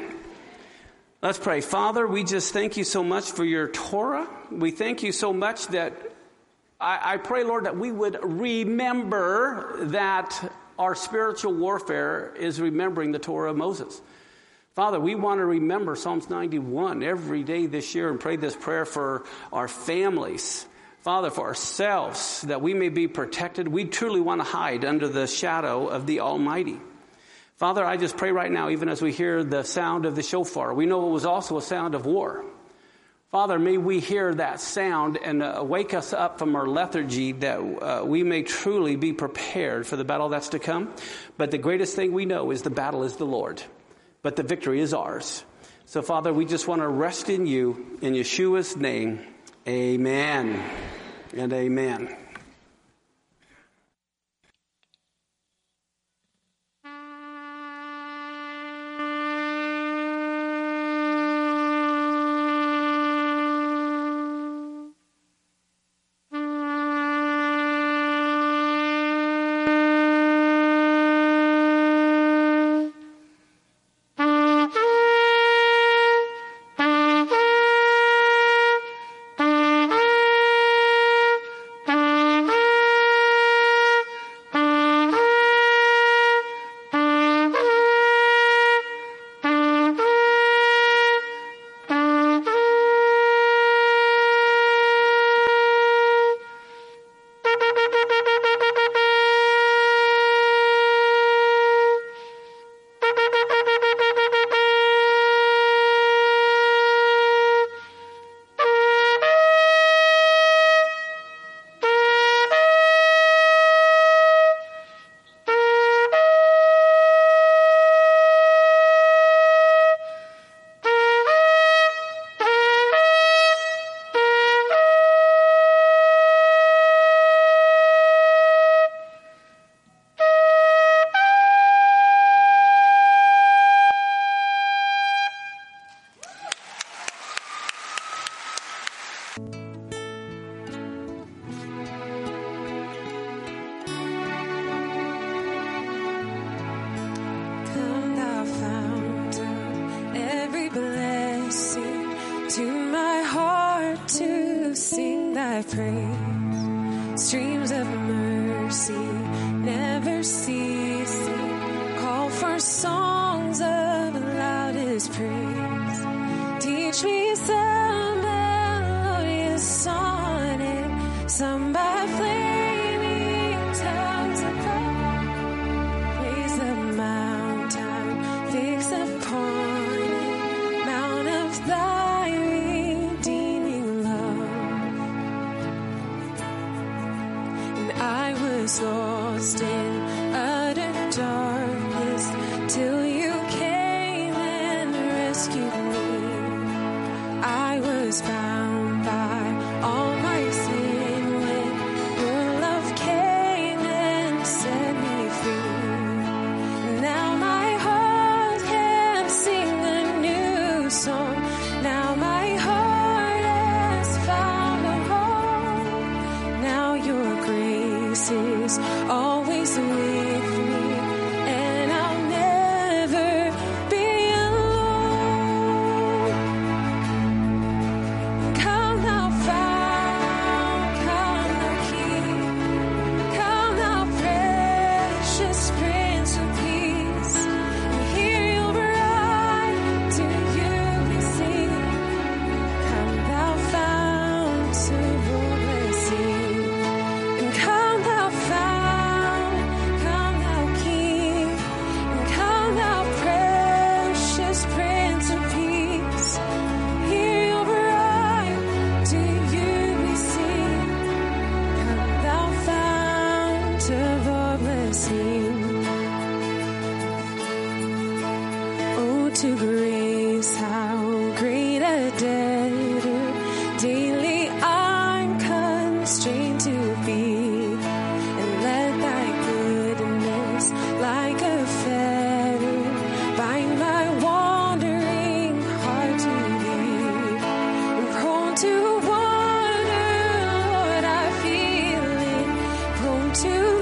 Let's pray. Father, we just thank you so much for your Torah. We thank you so much that I, I pray, Lord, that we would remember that our spiritual warfare is remembering the Torah of Moses. Father, we want to remember Psalms ninety-one every day this year and pray this prayer for our families. Father, for ourselves, that we may be protected. We truly want to hide under the shadow of the Almighty. Father, I just pray right now, even as we hear the sound of the shofar, we know it was also a sound of war. Father, may we hear that sound and uh, wake us up from our lethargy, that uh, we may truly be prepared for the battle that's to come. But the greatest thing we know is the battle is the Lord, but the victory is ours. So, Father, we just want to rest in you. In Yeshua's name, amen and amen.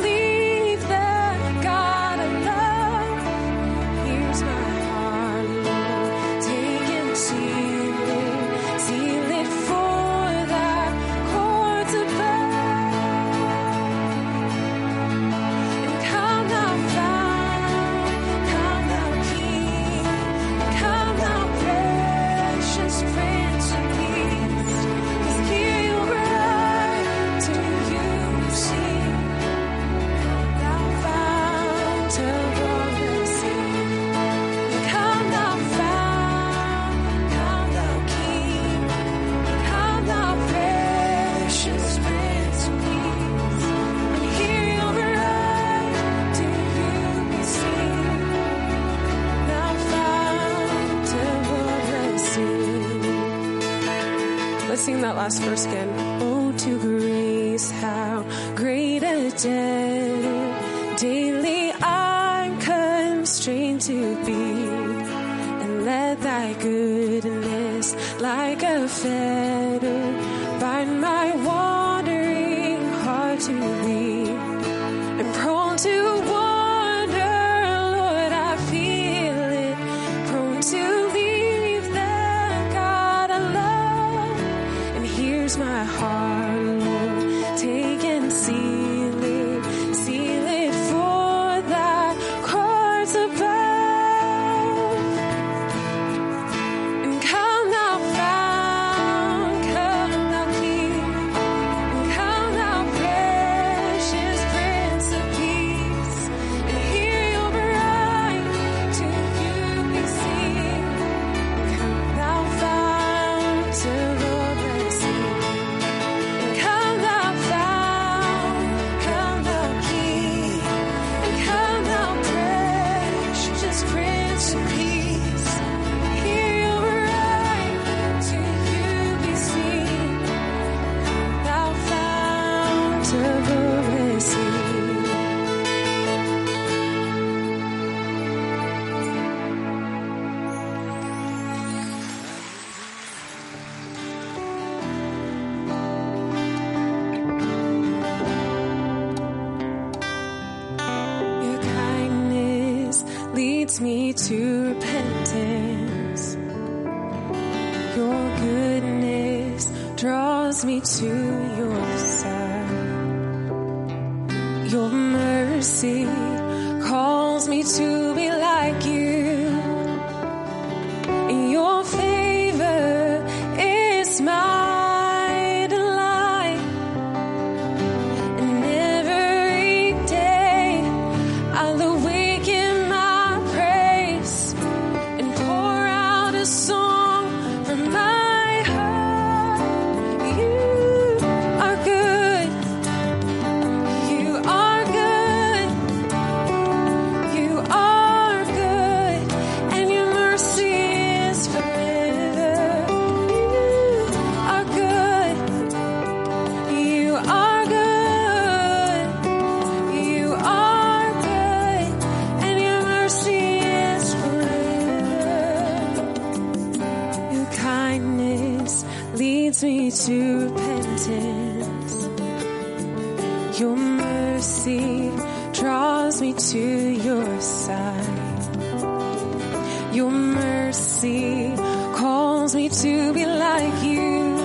Here's my heart. Let's sing that last verse again. Oh, to grace, how great a debt daily I'm constrained to be, and let thy goodness like a fetter bind my wandering heart to thee, and prone to wander, Lord, I feel it, prone to leave the God I love, and here's my heart, Lord, take and seal it, seal it for thy courts above, and come thou found, come thou King, and come thou precious Prince of Peace, and hear your bride to you be seen, come thou fount of all blessing, and come thou found, come thou King, and come thou precious Prince of Peace, hear your bride to you be seen, come thou fount of all blessing. Your kindness leads me to repentance. Your goodness draws me to your side. Your mercy calls me to be like you. And your favor is my delight. And every day I'll awaken my praise and pour out a song from my heart. You are good. You are good. You are good. And your mercy is forever. You are good. You are good. You are good. And your mercy is forever. Your kindness leads me to repentance. Your mercy draws me to your side. Your mercy calls me to be like you.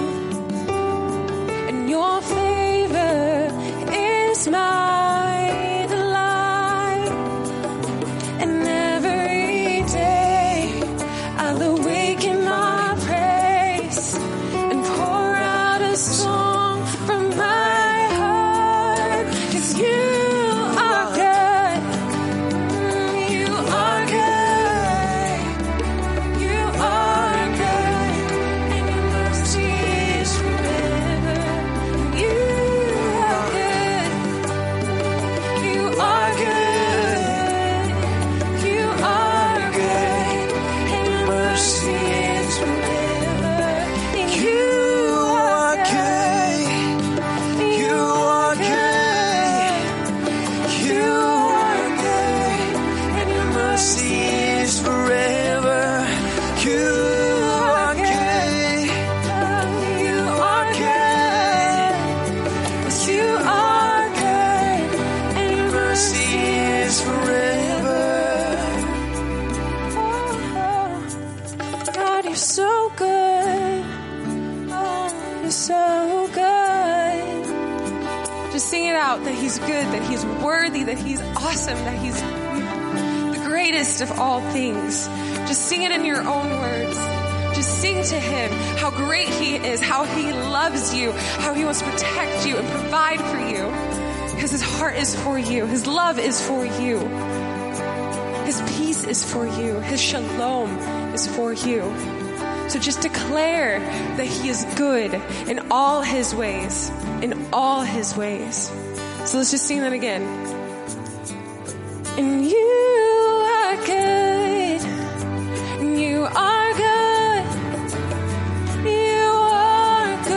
And your favor is my delight. And every day I'll awaken my praise and pour out a song from my heart. 'Cause you are good. You are good. You are good. And your mercy is forever. You are good. You are good. You are good. And your mercy is forever. And you are good. You are good. You are good. And your mercy is forever. You are good. You are good. Yes, you are good. And your mercy is forever. Oh, God, you're so good. Oh, you're so good. Just sing it out that he's good, that he's worthy, that he's awesome, that he's the greatest of all things. Just sing it in your own words. Just sing to him how great he is, how he loves you, how he wants to protect you and provide for you. Because his heart is for you. His love is for you. His peace is for you. His shalom is for you. So just declare that he is good in all his ways, in all his ways. So let's just sing that again. And you are good. You are good. You are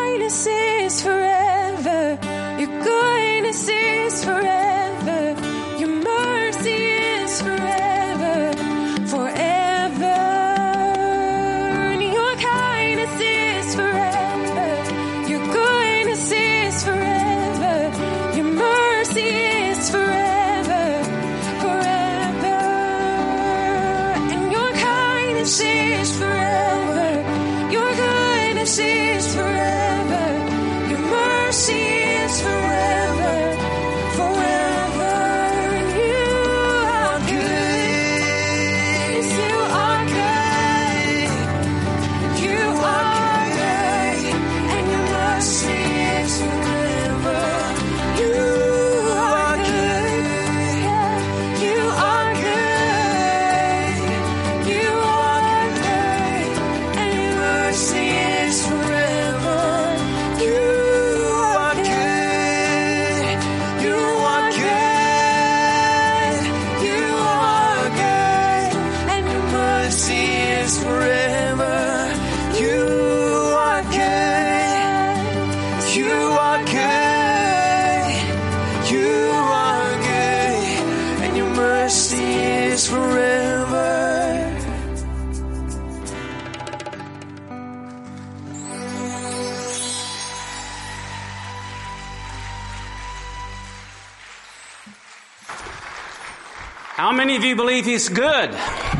kindness is forever. Your goodness is forever. Your mercy is forever, forever. And your kindness is forever. Your goodness is forever. Your mercy is forever, forever. And your kindness is forever. Your goodness is forever. Your mercy is forever, forever. And you are good. Yes, you are good. You are good. And your mercy is forever. You are good. Yeah, you are good. You are good. And your mercy is forever. You are good. You are good. You are good. And your mercy is forever. You are good. You are good. You are good. And your mercy is forever. How many of you believe he's good?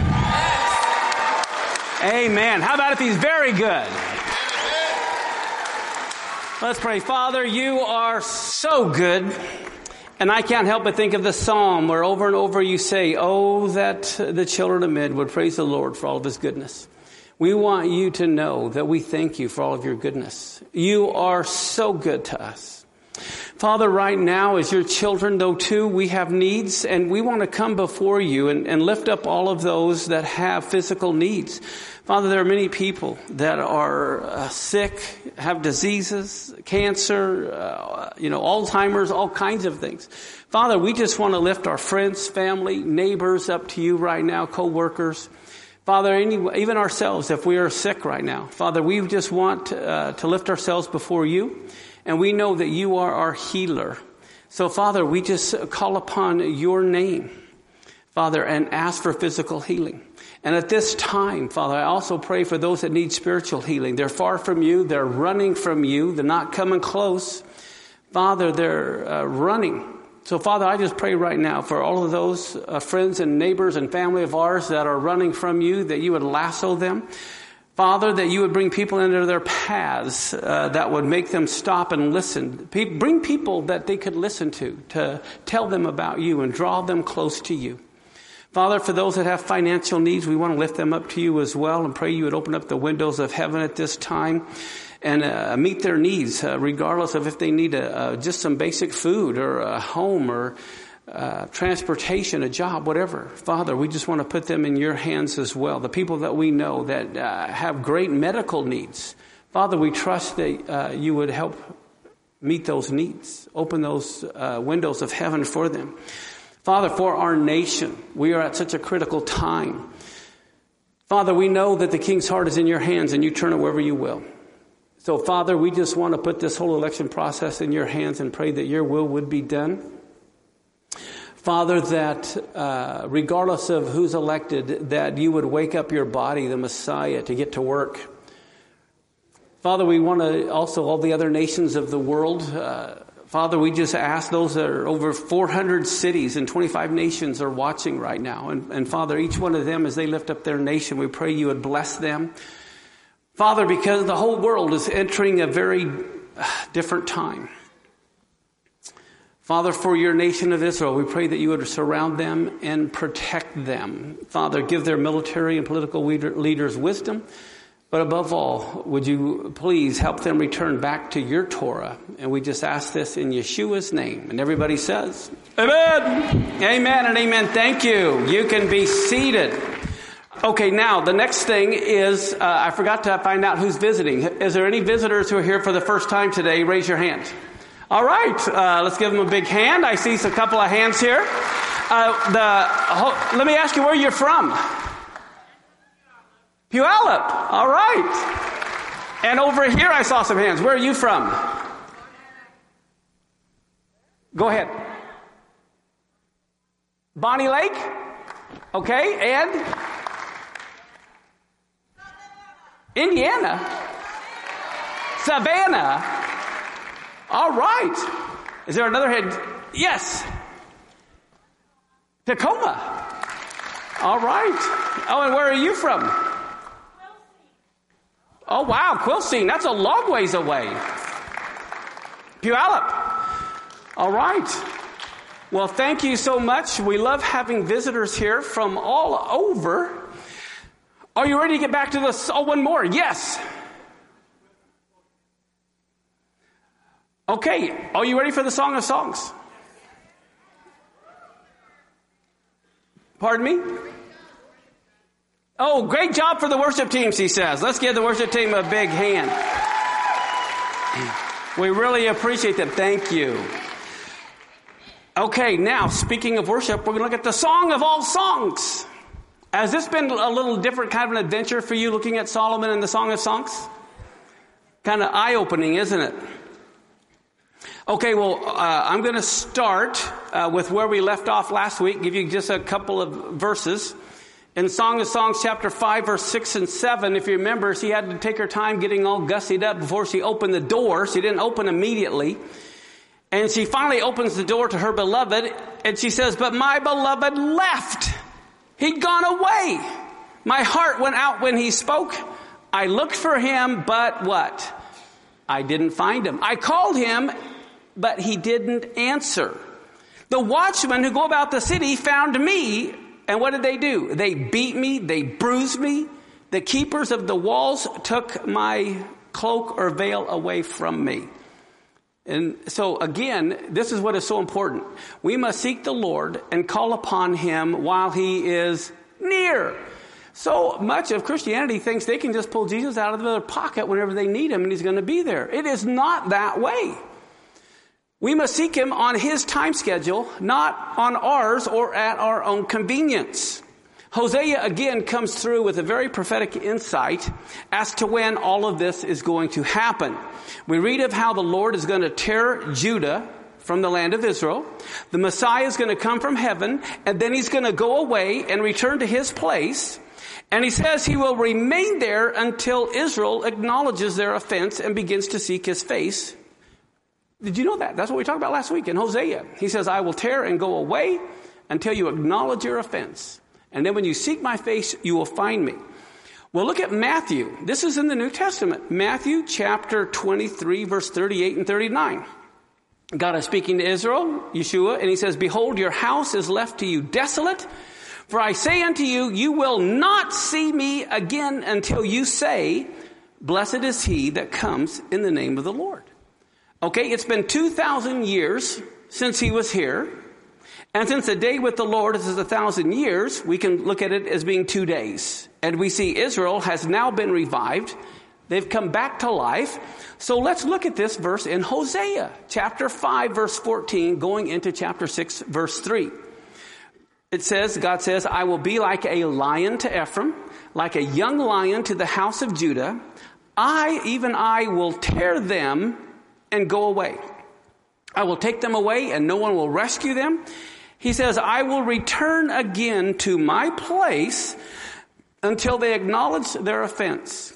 Amen. How about if he's very good? Let's pray. Father, you are so good. And I can't help but think of the psalm where over and over you say, oh, that the children of men would praise the Lord for all of his goodness. We want you to know that we thank you for all of your goodness. You are so good to us. Father, right now, as your children, though, too, we have needs, and we want to come before you and, and lift up all of those that have physical needs. Father, there are many people that are uh, sick, have diseases, cancer, uh, you know, Alzheimer's, all kinds of things. Father, we just want to lift our friends, family, neighbors up to you right now, co-workers. Father, any, even ourselves, if we are sick right now. Father, we just want uh, to lift ourselves before you. And we know that you are our healer. So, Father, we just call upon your name, Father, and ask for physical healing. And at this time, Father, I also pray for those that need spiritual healing. They're far from you. They're running from you. They're not coming close. Father, they're uh, running. So, Father, I just pray right now for all of those uh, friends and neighbors and family of ours that are running from you, that you would lasso them. Father, that you would bring people into their paths uh, that would make them stop and listen. Pe- bring people that they could listen to, to tell them about you and draw them close to you. Father, for those that have financial needs, we want to lift them up to you as well and pray you would open up the windows of heaven at this time and uh, meet their needs, uh, regardless of if they need a, uh, just some basic food or a home or Uh, transportation, a job, whatever. Father, we just want to put them in your hands as well. The people that we know that uh, have great medical needs. Father, we trust that uh, you would help meet those needs. Open those uh, windows of heaven for them. Father, for our nation, we are at such a critical time. Father, we know that the king's heart is in your hands and you turn it wherever you will. So, Father, we just want to put this whole election process in your hands and pray that your will would be done. Father, that uh, regardless of who's elected, that you would wake up your body, the Messiah, to get to work. Father, we want to also, all the other nations of the world, uh, Father, we just ask those that are over four hundred cities and twenty-five nations are watching right now. And, and Father, each one of them, as they lift up their nation, we pray you would bless them. Father, because the whole world is entering a very different time. Father, for your nation of Israel, we pray that you would surround them and protect them. Father, give their military and political leaders wisdom. But above all, would you please help them return back to your Torah? And we just ask this in Yeshua's name. And everybody says, Amen. Amen and amen. Thank you. You can be seated. Okay, now the next thing is, uh, I forgot to find out who's visiting. Is there any visitors who are here for the first time today? Raise your hand. All right, uh, let's give them a big hand. I see a couple of hands here. Uh, the oh, let me ask you where you're from. Puyallup. All right. And over here I saw some hands. Where are you from? Go ahead. Bonnie Lake? Okay, and? Indiana? Savannah? All right. Is there another hand? Yes. Tacoma. All right. Oh, and where are you from? Oh, wow, Quilcene. That's a long ways away. Puyallup. All right. Well, thank you so much. We love having visitors here from all over. Are you ready to get back to this? Oh, one more. Yes. Okay. Are you ready for the Song of Songs? Pardon me? Oh, great job for the worship team, she says. Let's give the worship team a big hand. We really appreciate them. Thank you. Okay, now, speaking of worship, we're going to look at the Song of All Songs. Has this been a little different kind of an adventure for you, looking at Solomon and the Song of Songs? Kind of eye-opening, isn't it? Okay, well, uh, I'm going to start uh, with where we left off last week, give you just a couple of verses. In Song of Songs chapter five, verse six and seven, if you remember, she had to take her time getting all gussied up before she opened the door. She didn't open immediately. And she finally opens the door to her beloved, and she says, but my beloved left. He'd gone away. My heart went out when he spoke. I looked for him, but what? I didn't find him. I called him, but he didn't answer. The watchmen who go about the city found me, and what did they do? They beat me, they bruised me. The keepers of the walls took my cloak or veil away from me. And so again, this is what is so important. We must seek the Lord and call upon him while he is near. So much of Christianity thinks they can just pull Jesus out of their pocket whenever they need him and he's going to be there. It is not that way. We must seek him on his time schedule, not on ours or at our own convenience. Hosea again comes through with a very prophetic insight as to when all of this is going to happen. We read of how the Lord is going to tear Judah from the land of Israel. The Messiah is going to come from heaven, and then he's going to go away and return to his place. And he says he will remain there until Israel acknowledges their offense and begins to seek his face. Did you know that? That's what we talked about last week in Hosea. He says, I will tear and go away until you acknowledge your offense. And then when you seek my face, you will find me. Well, look at Matthew. This is in the New Testament. Matthew chapter twenty-three, verse thirty-eight and thirty-nine. God is speaking to Israel, Yeshua, and he says, behold, your house is left to you desolate. For I say unto you, you will not see me again until you say, blessed is he that comes in the name of the Lord. Okay, it's been two thousand years since he was here. And since a day with the Lord is a thousand years, we can look at it as being two days. And we see Israel has now been revived. They've come back to life. So let's look at this verse in Hosea, chapter five, verse fourteen, going into chapter six, verse three. It says, God says, I will be like a lion to Ephraim, like a young lion to the house of Judah. I, even I, will tear them and go away. I will take them away and no one will rescue them. He says, I will return again to my place until they acknowledge their offense.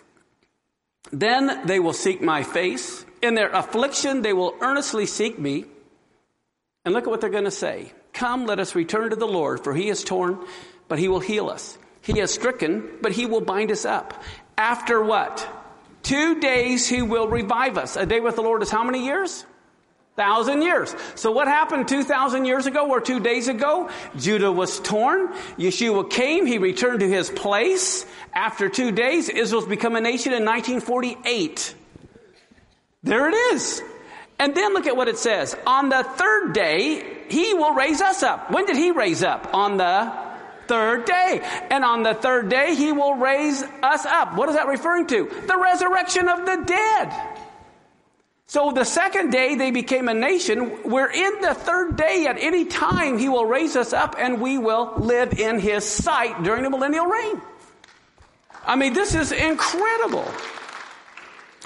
Then they will seek my face. In their affliction, they will earnestly seek me. And look at what they're going to say. Come, let us return to the Lord, for he is torn, but he will heal us. He is stricken, but he will bind us up. After what? Two days he will revive us. A day with the Lord is how many years? Thousand years. So what happened two thousand years ago or two days ago? Judah was torn. Yeshua came. He returned to his place. After two days, Israel's become a nation in nineteen forty-eight. There it is. And then look at what it says. On the third day, he will raise us up. When did he raise up? On the third day. And on the third day, he will raise us up. What is that referring to? The resurrection of the dead. So the second day they became a nation. We're in the third day. At any time he will raise us up and we will live in his sight during the millennial reign. I mean, this is incredible.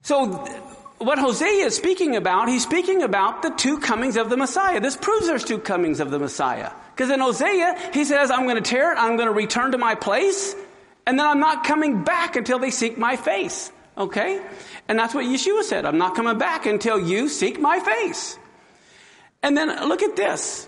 So what Hosea is speaking about, he's speaking about the two comings of the Messiah. This proves there's two comings of the Messiah. Because in Hosea, he says, I'm going to tear it, I'm going to return to my place, and then I'm not coming back until they seek my face. Okay? And that's what Yeshua said. I'm not coming back until you seek my face. And then look at this.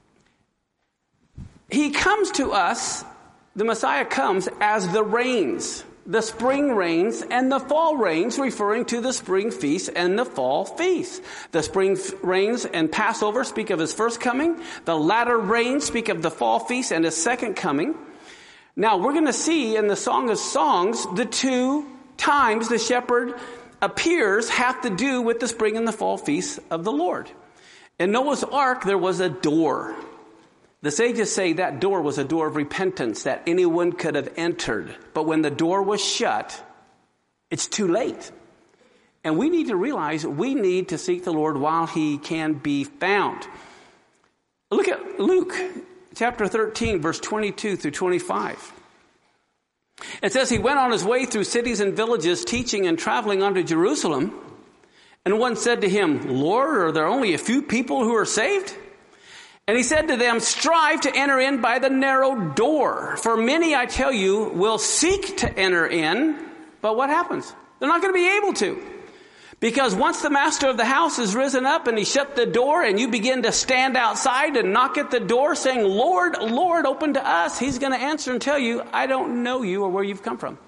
He comes to us, the Messiah comes as the rains. The spring rains and the fall rains, referring to the spring feast and the fall feast. The spring rains and Passover speak of his first coming. The latter rains speak of the fall feast and his second coming. Now, we're going to see in the Song of Songs, the two times the shepherd appears have to do with the spring and the fall feast of the Lord. In Noah's Ark, there was a door. The sages say that door was a door of repentance that anyone could have entered. But when the door was shut, it's too late. And we need to realize we need to seek the Lord while he can be found. Look at Luke chapter thirteen, verse twenty-two through twenty-five. It says, he went on his way through cities and villages, teaching and traveling unto Jerusalem. And one said to him, Lord, are there only a few people who are saved? And he said to them, strive to enter in by the narrow door. For many, I tell you, will seek to enter in. But what happens? They're not going to be able to. Because once the master of the house has risen up and he shut the door and you begin to stand outside and knock at the door saying, Lord, Lord, open to us. He's going to answer and tell you, I don't know you or where you've come from.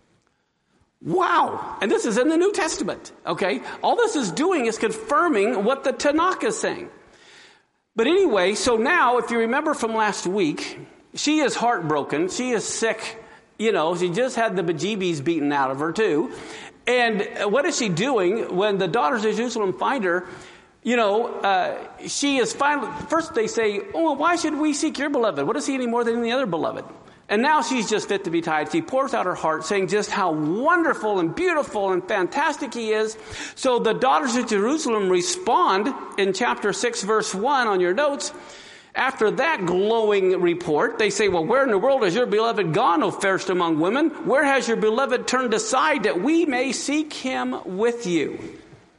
Wow. And this is in the New Testament. Okay. All this is doing is confirming what the Tanakh is saying. But anyway, so now, if you remember from last week, she is heartbroken. She is sick. You know, she just had the bejeebies beaten out of her, too. And what is she doing when the daughters of Jerusalem find her? You know, uh, she is finally, first they say, oh, why should we seek your beloved? What is he any more than any other beloved? And now she's just fit to be tied. She pours out her heart, saying just how wonderful and beautiful and fantastic he is. So the daughters of Jerusalem respond in chapter six, verse one on your notes. After that glowing report, they say, well, where in the world has your beloved gone, O fairest among women? Where has your beloved turned aside that we may seek him with you?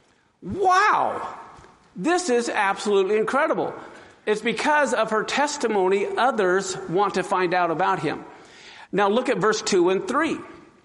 Wow! This is absolutely incredible. It's because of her testimony, others want to find out about him. Now look at verse two and three.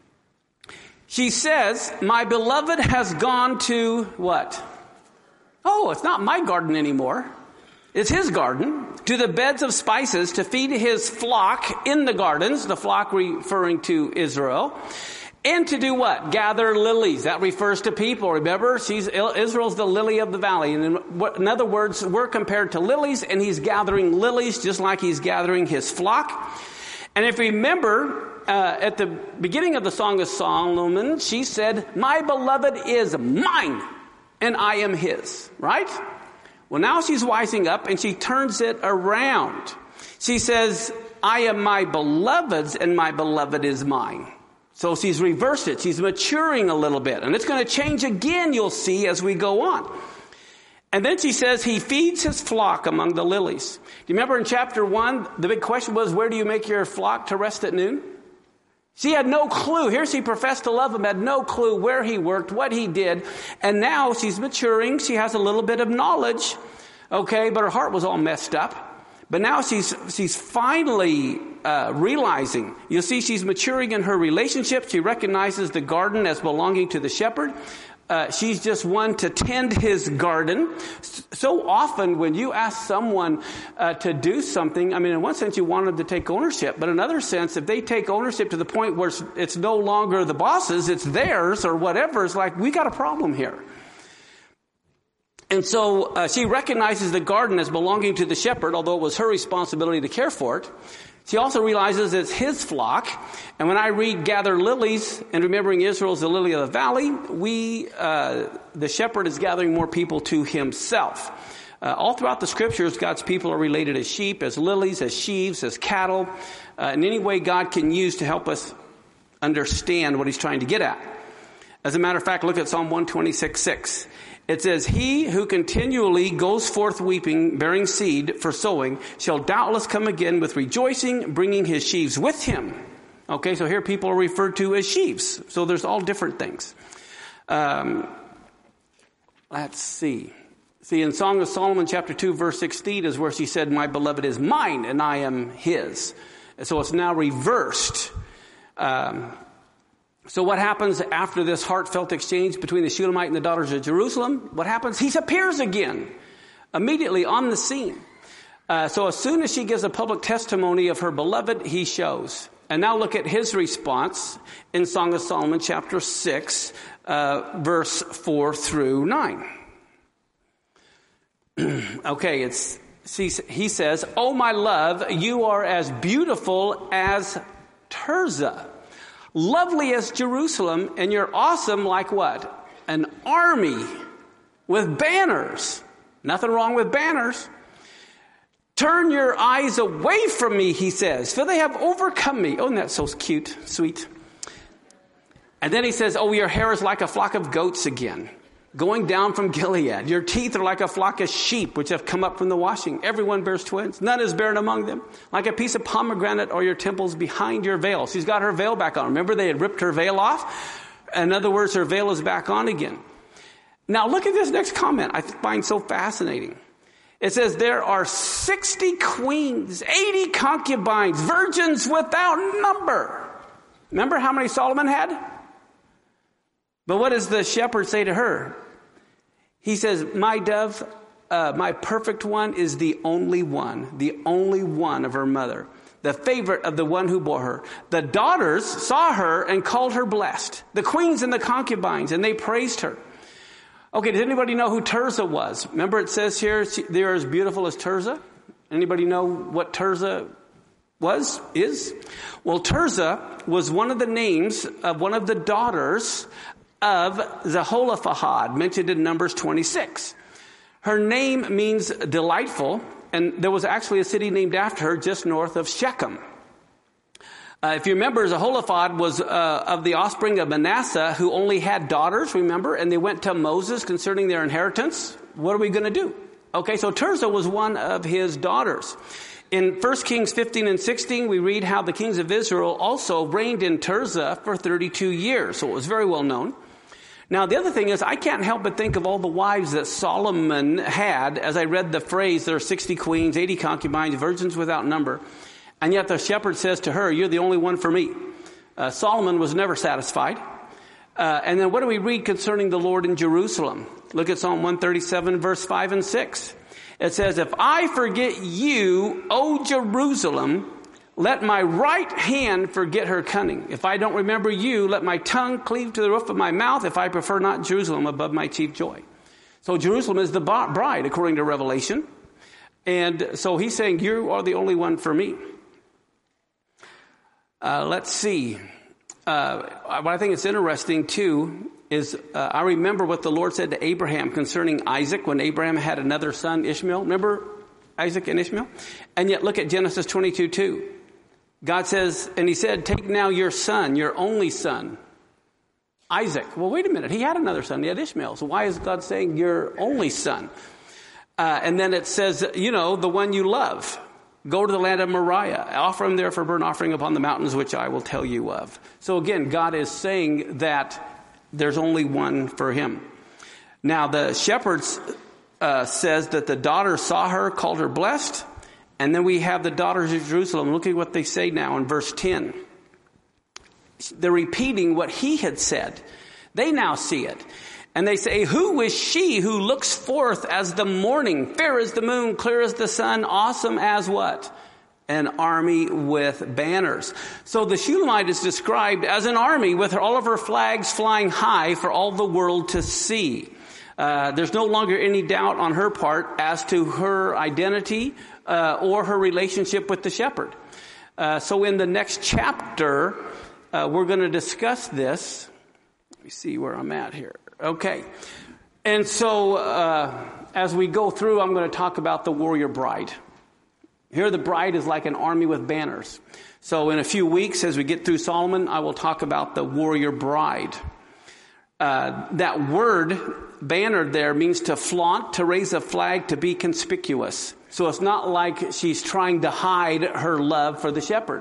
She says, my beloved has gone to what? Oh, it's not my garden anymore. It's his garden. To the beds of spices to feed his flock in the gardens, the flock referring to Israel. And to do what? Gather lilies. That refers to people. Remember, she's Israel's the lily of the valley. And in, in other words, we're compared to lilies, and he's gathering lilies just like he's gathering his flock. And if you remember, uh, at the beginning of the Song of Solomon, she said, my beloved is mine, and I am his. Right? Well, now she's wising up, and she turns it around. She says, I am my beloved's, and my beloved is mine. So she's reversed it. She's maturing a little bit. And it's going to change again, you'll see, as we go on. And then she says, he feeds his flock among the lilies. Do you remember in chapter one, the big question was, where do you make your flock to rest at noon? She had no clue. Here she professed to love him, had no clue where he worked, what he did. And now she's maturing. She has a little bit of knowledge. Okay, but her heart was all messed up. But now she's she's finally uh, realizing. You'll see she's maturing in her relationship. She recognizes the garden as belonging to the shepherd. Uh, she's just one to tend his garden. So often when you ask someone uh, to do something, I mean, in one sense you want them to take ownership. But in another sense, if they take ownership to the point where it's, it's no longer the boss's, it's theirs or whatever, it's like, we got a problem here. And so uh, she recognizes the garden as belonging to the shepherd, although it was her responsibility to care for it. She also realizes it's his flock. And when I read gather lilies and remembering Israel is the lily of the valley, we, uh, the shepherd is gathering more people to himself. Uh, all throughout the scriptures, God's people are related as sheep, as lilies, as sheaves, as cattle, uh, in any way God can use to help us understand what he's trying to get at. As a matter of fact, look at Psalm one twenty-six, six. It says, he who continually goes forth weeping, bearing seed for sowing, shall doubtless come again with rejoicing, bringing his sheaves with him. Okay, so here people are referred to as sheaves. So there's all different things. Um, let's see. See, in Song of Solomon, chapter two, verse sixteen is where she said, my beloved is mine and I am his. And so it's now reversed. Um, so what happens after this heartfelt exchange between the Shulamite and the daughters of Jerusalem? What happens? He appears again, immediately on the scene. Uh, so as soon as she gives a public testimony of her beloved, he shows. And now look at his response in Song of Solomon, chapter six, uh, verse four through nine. Okay, it's he says, "Oh, my love, you are as beautiful as Tirzah, lovely as Jerusalem, and you're awesome like what? An army with banners." Nothing wrong with banners. "Turn your eyes away from me," he says, "for they have overcome me." Oh, isn't that so cute, sweet? And then he says, "Oh, your hair is like a flock of goats again, going down from Gilead. Your teeth are like a flock of sheep which have come up from the washing. Everyone bears twins. None is barren among them. Like a piece of pomegranate are your temples behind your veil." She's got her veil back on. Remember, they had ripped her veil off? In other words, her veil is back on again. Now look at this next comment I find so fascinating. It says, "There are sixty queens, eighty concubines, virgins without number." Remember how many Solomon had? But what does the shepherd say to her? He says, "My dove, uh, my perfect one is the only one, the only one of her mother, the favorite of the one who bore her. The daughters saw her and called her blessed, the queens and the concubines, and they praised her." Okay, does anybody know who Tirzah was? Remember it says here, they're as beautiful as Tirzah. Anybody know what Tirzah was, is? Well, Tirzah was one of the names of one of the daughters of Zelophehad, mentioned in Numbers twenty-six. Her name means delightful, and there was actually a city named after her just north of Shechem. Uh, if you remember, Zelophehad was uh, of the offspring of Manasseh, who only had daughters, remember? And they went to Moses concerning their inheritance. What are we going to do? Okay, so Tirzah was one of his daughters. In First Kings fifteen and sixteen, we read how the kings of Israel also reigned in Tirzah for thirty-two years. So it was very well known. Now, the other thing is, I can't help but think of all the wives that Solomon had as I read the phrase, there are sixty queens, eighty concubines, virgins without number. And yet the shepherd says to her, "You're the only one for me." Uh, Solomon was never satisfied. Uh, and then what do we read concerning the Lord in Jerusalem? Look at Psalm one thirty-seven, verse five and six. It says, "If I forget you, O Jerusalem, let my right hand forget her cunning. If I don't remember you, let my tongue cleave to the roof of my mouth, if I prefer not Jerusalem above my chief joy." So Jerusalem is the bride, according to Revelation. And so he's saying, you are the only one for me. Uh, let's see. Uh, what I think is interesting, too, is uh, I remember what the Lord said to Abraham concerning Isaac when Abraham had another son, Ishmael. Remember Isaac and Ishmael? And yet look at Genesis twenty-two two. God says, and he said, "Take now your son, your only son, Isaac." Well, wait a minute. He had another son. He had Ishmael. So why is God saying your only son? Uh, and then it says, you know, the one you love. Go to the land of Moriah. Offer him there for burnt offering upon the mountains which I will tell you of. So again, God is saying that there's only one for him. Now, the shepherds uh, says that the daughter saw her, called her blessed. And then we have the daughters of Jerusalem. Look at what they say now in verse ten. They're repeating what he had said. They now see it. And they say, "Who is she who looks forth as the morning, fair as the moon, clear as the sun, awesome as what? An army with banners." So the Shulamite is described as an army with all of her flags flying high for all the world to see. Uh, there's no longer any doubt on her part as to her identity uh, or her relationship with the shepherd. Uh, so in the next chapter, uh, we're going to discuss this. Let me see where I'm at here. Okay. And so uh, as we go through, I'm going to talk about the warrior bride. Here the bride is like an army with banners. So in a few weeks, as we get through Solomon, I will talk about the warrior bride. Uh, that word, banner, there means to flaunt, to raise a flag, to be conspicuous. So it's not like she's trying to hide her love for the shepherd.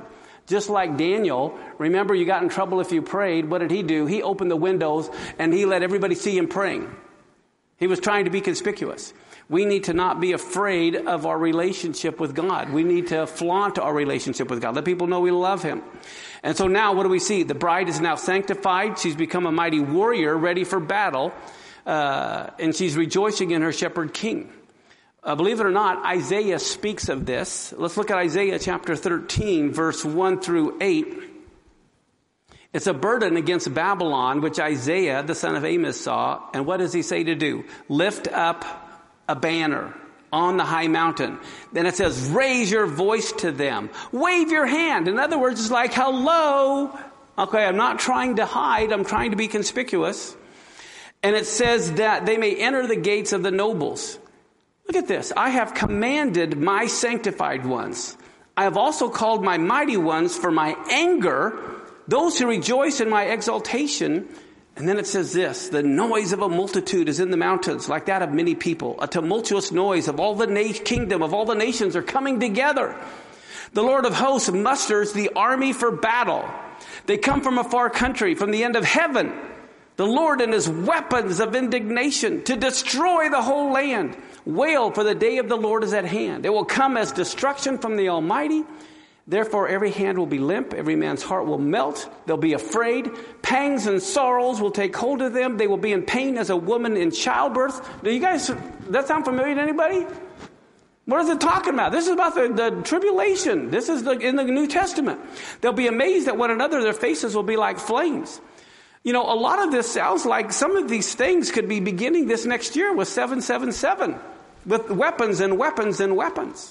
Just like Daniel, remember you got in trouble if you prayed. What did he do? He opened the windows and he let everybody see him praying. He was trying to be conspicuous. We need to not be afraid of our relationship with God. We need to flaunt our relationship with God. Let people know we love him. And so now what do we see? The bride is now sanctified. She's become a mighty warrior ready for battle. Uh, and she's rejoicing in her shepherd king. Uh, believe it or not, Isaiah speaks of this. Let's look at Isaiah chapter thirteen, verse one through eight. It's a burden against Babylon, which Isaiah, the son of Amos, saw. And what does he say to do? Lift up a banner on the high mountain. Then it says, raise your voice to them. Wave your hand. In other words, it's like, hello. Okay, I'm not trying to hide. I'm trying to be conspicuous. And it says that they may enter the gates of the nobles. Look at this. I have commanded my sanctified ones. I have also called my mighty ones for my anger, those who rejoice in my exaltation. And then it says this, the noise of a multitude is in the mountains, like that of many people. A tumultuous noise of all the na- kingdom, of all the nations are coming together. The Lord of hosts musters the army for battle. They come from a far country, from the end of heaven. The Lord and his weapons of indignation to destroy the whole land. Wail, for the day of the Lord is at hand. It will come as destruction from the Almighty. Therefore, every hand will be limp. Every man's heart will melt. They'll be afraid. Pangs and sorrows will take hold of them. They will be in pain as a woman in childbirth. Do you guys, that sound familiar to anybody? What is it talking about? This is about the, the tribulation. This is the, in the New Testament. They'll be amazed at one another. Their faces will be like flames. You know, a lot of this sounds like some of these things could be beginning this next year with seven seven seven. With weapons and weapons and weapons.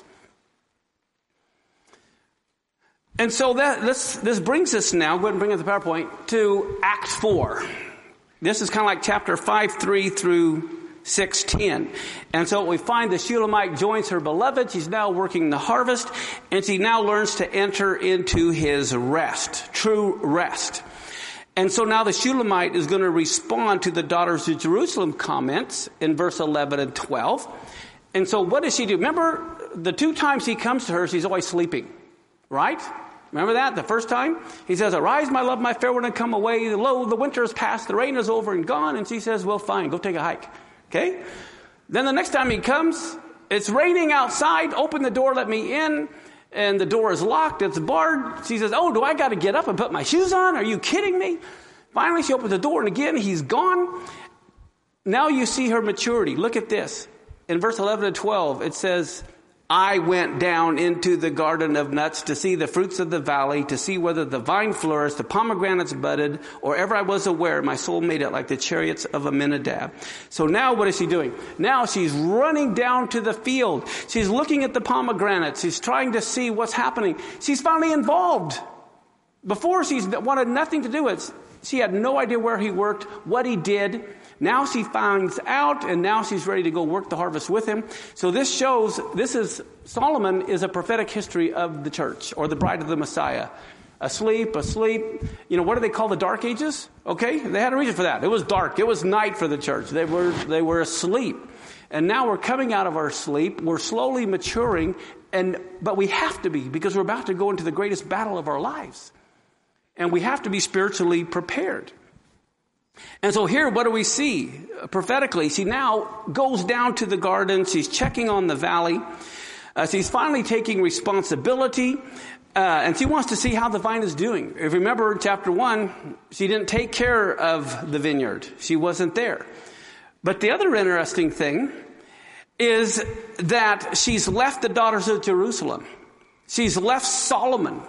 And so that this, this brings us now, go ahead and bring up the PowerPoint, to Act four. This is kind of like chapter five three through six ten. And so we find the Shulamite joins her beloved. She's now working the harvest. And she now learns to enter into his rest, true rest. And so now the Shulamite is going to respond to the daughters of Jerusalem comments in verse eleven and twelve. And so what does she do? Remember, the two times he comes to her, she's always sleeping. Right? Remember that? The first time? He says, arise, my love, my fair one, and come away. Lo, the winter is past, the rain is over and gone. And she says, well, fine, go take a hike. Okay? Then the next time he comes, it's raining outside. Open the door, let me in. And the door is locked, it's barred. She says, oh, do I got to get up and put my shoes on? Are you kidding me? Finally, she opens the door, and again, he's gone. Now you see her maturity. Look at this. In verse eleven and twelve, it says, I went down into the garden of nuts to see the fruits of the valley, to see whether the vine flourished, the pomegranates budded, or ever I was aware, my soul made it like the chariots of Aminadab. So now what is she doing? Now she's running down to the field. She's looking at the pomegranates. She's trying to see what's happening. She's finally involved. Before, she's wanted nothing to do with it. She had no idea where he worked, what he did. Now she finds out, and now she's ready to go work the harvest with him. So this shows, this is, Solomon is a prophetic history of the church, or the bride of the Messiah. Asleep, asleep. You know, what do they call the dark ages? Okay, they had a reason for that. It was dark. It was night for the church. They were, they were asleep. And now we're coming out of our sleep. We're slowly maturing, and, but we have to be, because we're about to go into the greatest battle of our lives. And we have to be spiritually prepared. And so here, what do we see prophetically? She now goes down to the garden. She's checking on the valley. Uh, she's finally taking responsibility. Uh, and she wants to see how the vine is doing. If you remember in chapter one, she didn't take care of the vineyard. She wasn't there. But the other interesting thing is that she's left the daughters of Jerusalem. She's left Solomon.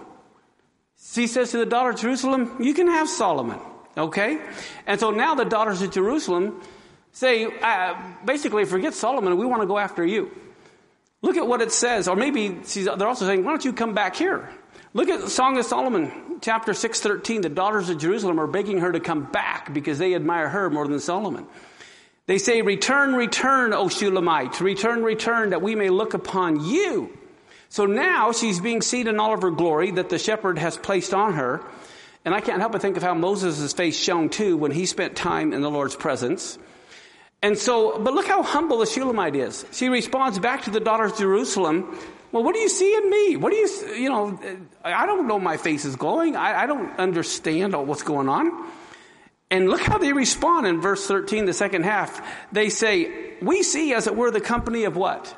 She says to the daughters of Jerusalem, you can have Solomon. Okay? And so now the daughters of Jerusalem say, uh, basically, forget Solomon, we want to go after you. Look at what it says. Or maybe she's, they're also saying, why don't you come back here? Look at Song of Solomon, chapter six thirteen. The daughters of Jerusalem are begging her to come back because they admire her more than Solomon. They say, return, return, O Shulamite. Return, return, that we may look upon you. So now she's being seen in all of her glory that the shepherd has placed on her. And I can't help but think of how Moses' face shone too when he spent time in the Lord's presence. And so, but look how humble the Shulamite is. She responds back to the daughters of Jerusalem, well, what do you see in me? What do you, you know, I don't know my face is glowing. I, I don't understand what's going on. And look how they respond in verse thirteen, the second half. They say, we see as it were the company of what?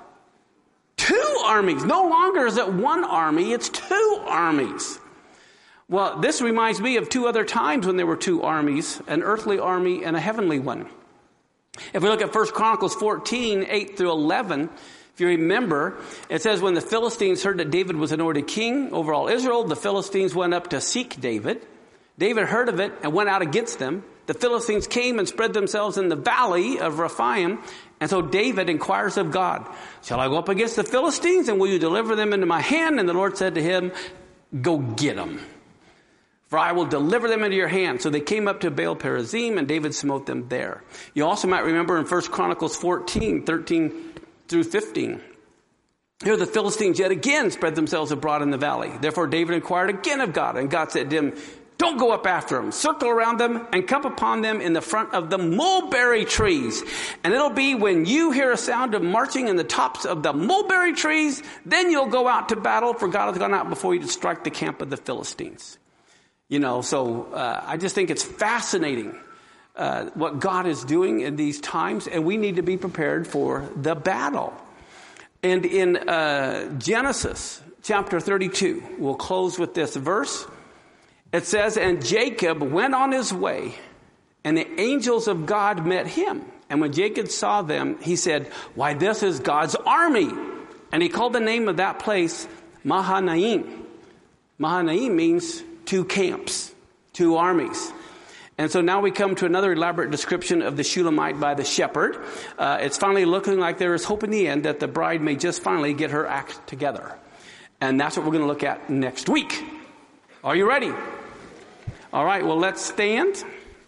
Two armies. No longer is it one army, it's two armies. Well, this reminds me of two other times when there were two armies, an earthly army and a heavenly one. If we look at First Chronicles fourteen, eight through eleven, if you remember, it says when the Philistines heard that David was anointed king over all Israel, the Philistines went up to seek David. David heard of it and went out against them. The Philistines came and spread themselves in the valley of Rephaim. And so David inquires of God, shall I go up against the Philistines and will you deliver them into my hand? And the Lord said to him, go get them, for I will deliver them into your hand. So they came up to Baal Perazim and David smote them there. You also might remember in First Chronicles fourteen, thirteen through fifteen. Here the Philistines yet again spread themselves abroad in the valley. Therefore David inquired again of God, and God said to him, don't go up after them. Circle around them and come upon them in the front of the mulberry trees. And it'll be when you hear a sound of marching in the tops of the mulberry trees, then you'll go out to battle, for God has gone out before you to strike the camp of the Philistines. You know, so uh, I just think it's fascinating uh, what God is doing in these times, and we need to be prepared for the battle. And in uh, Genesis chapter thirty-two, we'll close with this verse. It says, and Jacob went on his way, and the angels of God met him. And when Jacob saw them, he said, why, this is God's army. And he called the name of that place Mahanaim. Mahanaim means two camps, two armies. And so now we come to another elaborate description of the Shulamite by the shepherd. Uh, it's finally looking like there is hope in the end that the bride may just finally get her act together. And that's what we're going to look at next week. Are you ready? All right, well, let's stand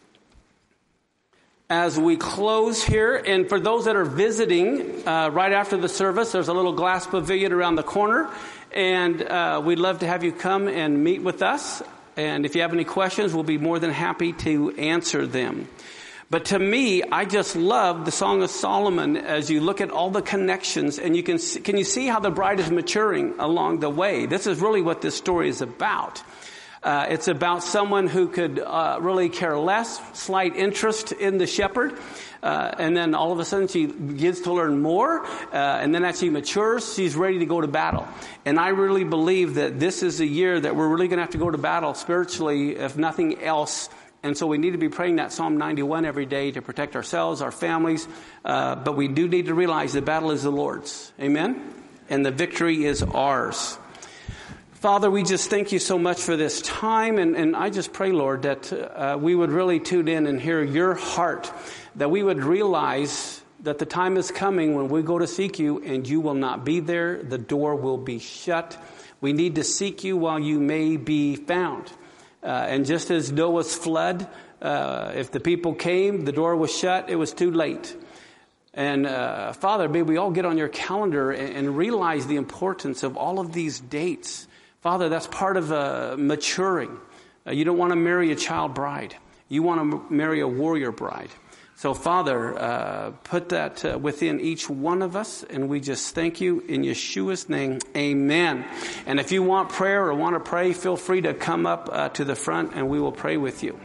as we close here. And for those that are visiting, uh, right after the service, there's a little glass pavilion around the corner. And uh, we'd love to have you come and meet with us. And if you have any questions, we'll be more than happy to answer them. But to me, I just love the Song of Solomon as you look at all the connections. And you can see, can you see how the bride is maturing along the way? This is really what this story is about. Uh, it's about someone who could uh, really care less, slight interest in the shepherd. Uh, and then all of a sudden she begins to learn more. Uh, and then as she matures, she's ready to go to battle. And I really believe that this is a year that we're really going to have to go to battle spiritually, if nothing else. And so we need to be praying that Psalm ninety-one every day to protect ourselves, our families. Uh, but we do need to realize the battle is the Lord's. Amen? And the victory is ours. Father, we just thank you so much for this time. And, and I just pray, Lord, that uh, we would really tune in and hear your heart, that we would realize that the time is coming when we go to seek you and you will not be there. The door will be shut. We need to seek you while you may be found. Uh, and just as Noah's flood, uh, if the people came, the door was shut, it was too late. And uh, Father, may we all get on your calendar and, and realize the importance of all of these dates. Father, that's part of uh, maturing. Uh, you don't want to marry a child bride. You want to m- marry a warrior bride. So, Father, uh, put that uh, within each one of us, and we just thank you in Yeshua's name. Amen. And if you want prayer or want to pray, feel free to come up uh, to the front, and we will pray with you.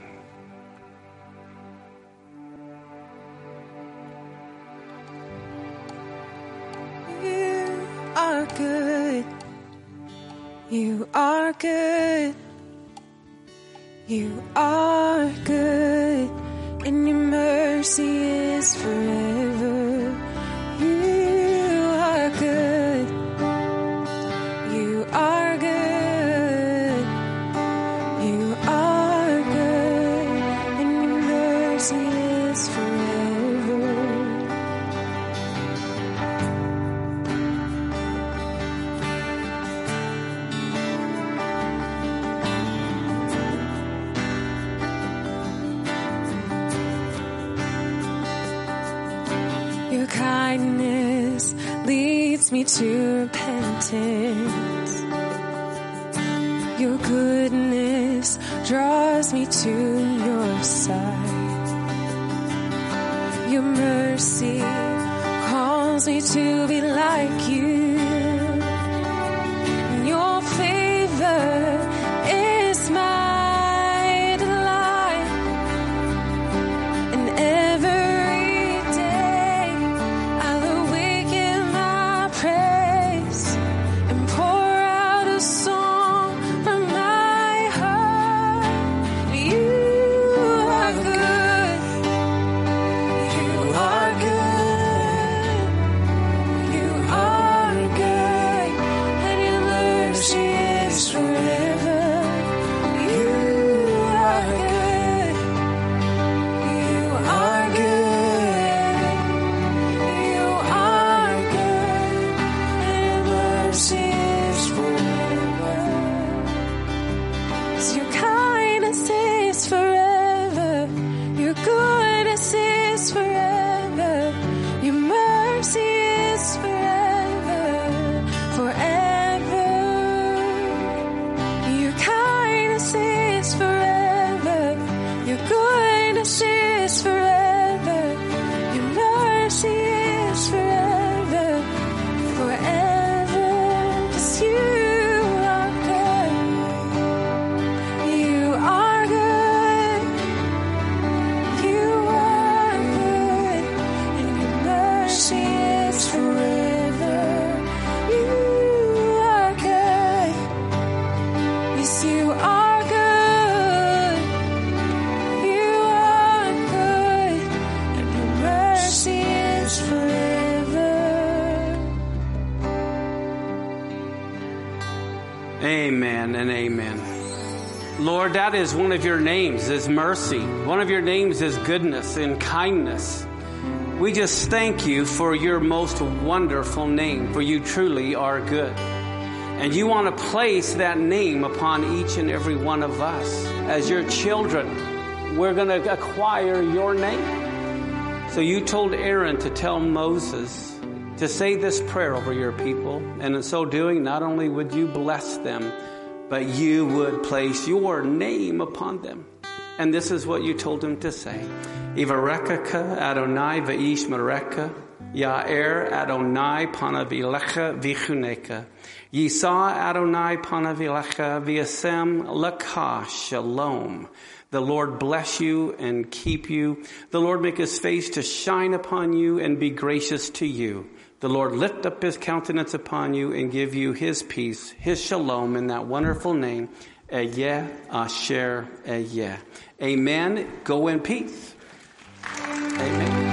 You are good. You are good. You are good. And your mercy is forever. You are good. You are good. You are good. And your mercy is forever. Your kindness leads me to repentance. Your goodness draws me to your side. your mercy calls me to be like you. Your favor is my delight, and every day I'll awaken my praise and pour out a song from my heart. You are good. You are good. You are good, and your mercy is forever. You are good. You are good. You are good, and your mercy is forever. 'Cause your kindness is forever. Your goodness is forever. Your mercy is forever, forever. Your kindness is forever. Your goodness is forever. Your mercy is forever, forever. 'Cause you are good. You are good. You are good, and your mercy is forever. You are good. Yes, you are good. You are good, and your mercy is forever. Amen and amen. Lord, that is one of your names, is mercy. One of your names is goodness and kindness. We just thank you for your most wonderful name, for you truly are good. And you want to place that name upon each and every one of us. As your children, we're going to acquire your name. So you told Aaron to tell Moses to say this prayer over your people. And in so doing, not only would you bless them, but you would place your name upon them. And this is what you told him to say. Ivarekaka Adonai v'ish mereka, Ya'er Adonai panavilecha vichuneka. Yisa Adonai panavilecha v'yasem laka shalom. The Lord bless you and keep you. The Lord make his face to shine upon you and be gracious to you. The Lord lift up his countenance upon you and give you his peace, his shalom, in that wonderful name. Eyeh Asher Eyeh. Amen. Go in peace. Amen.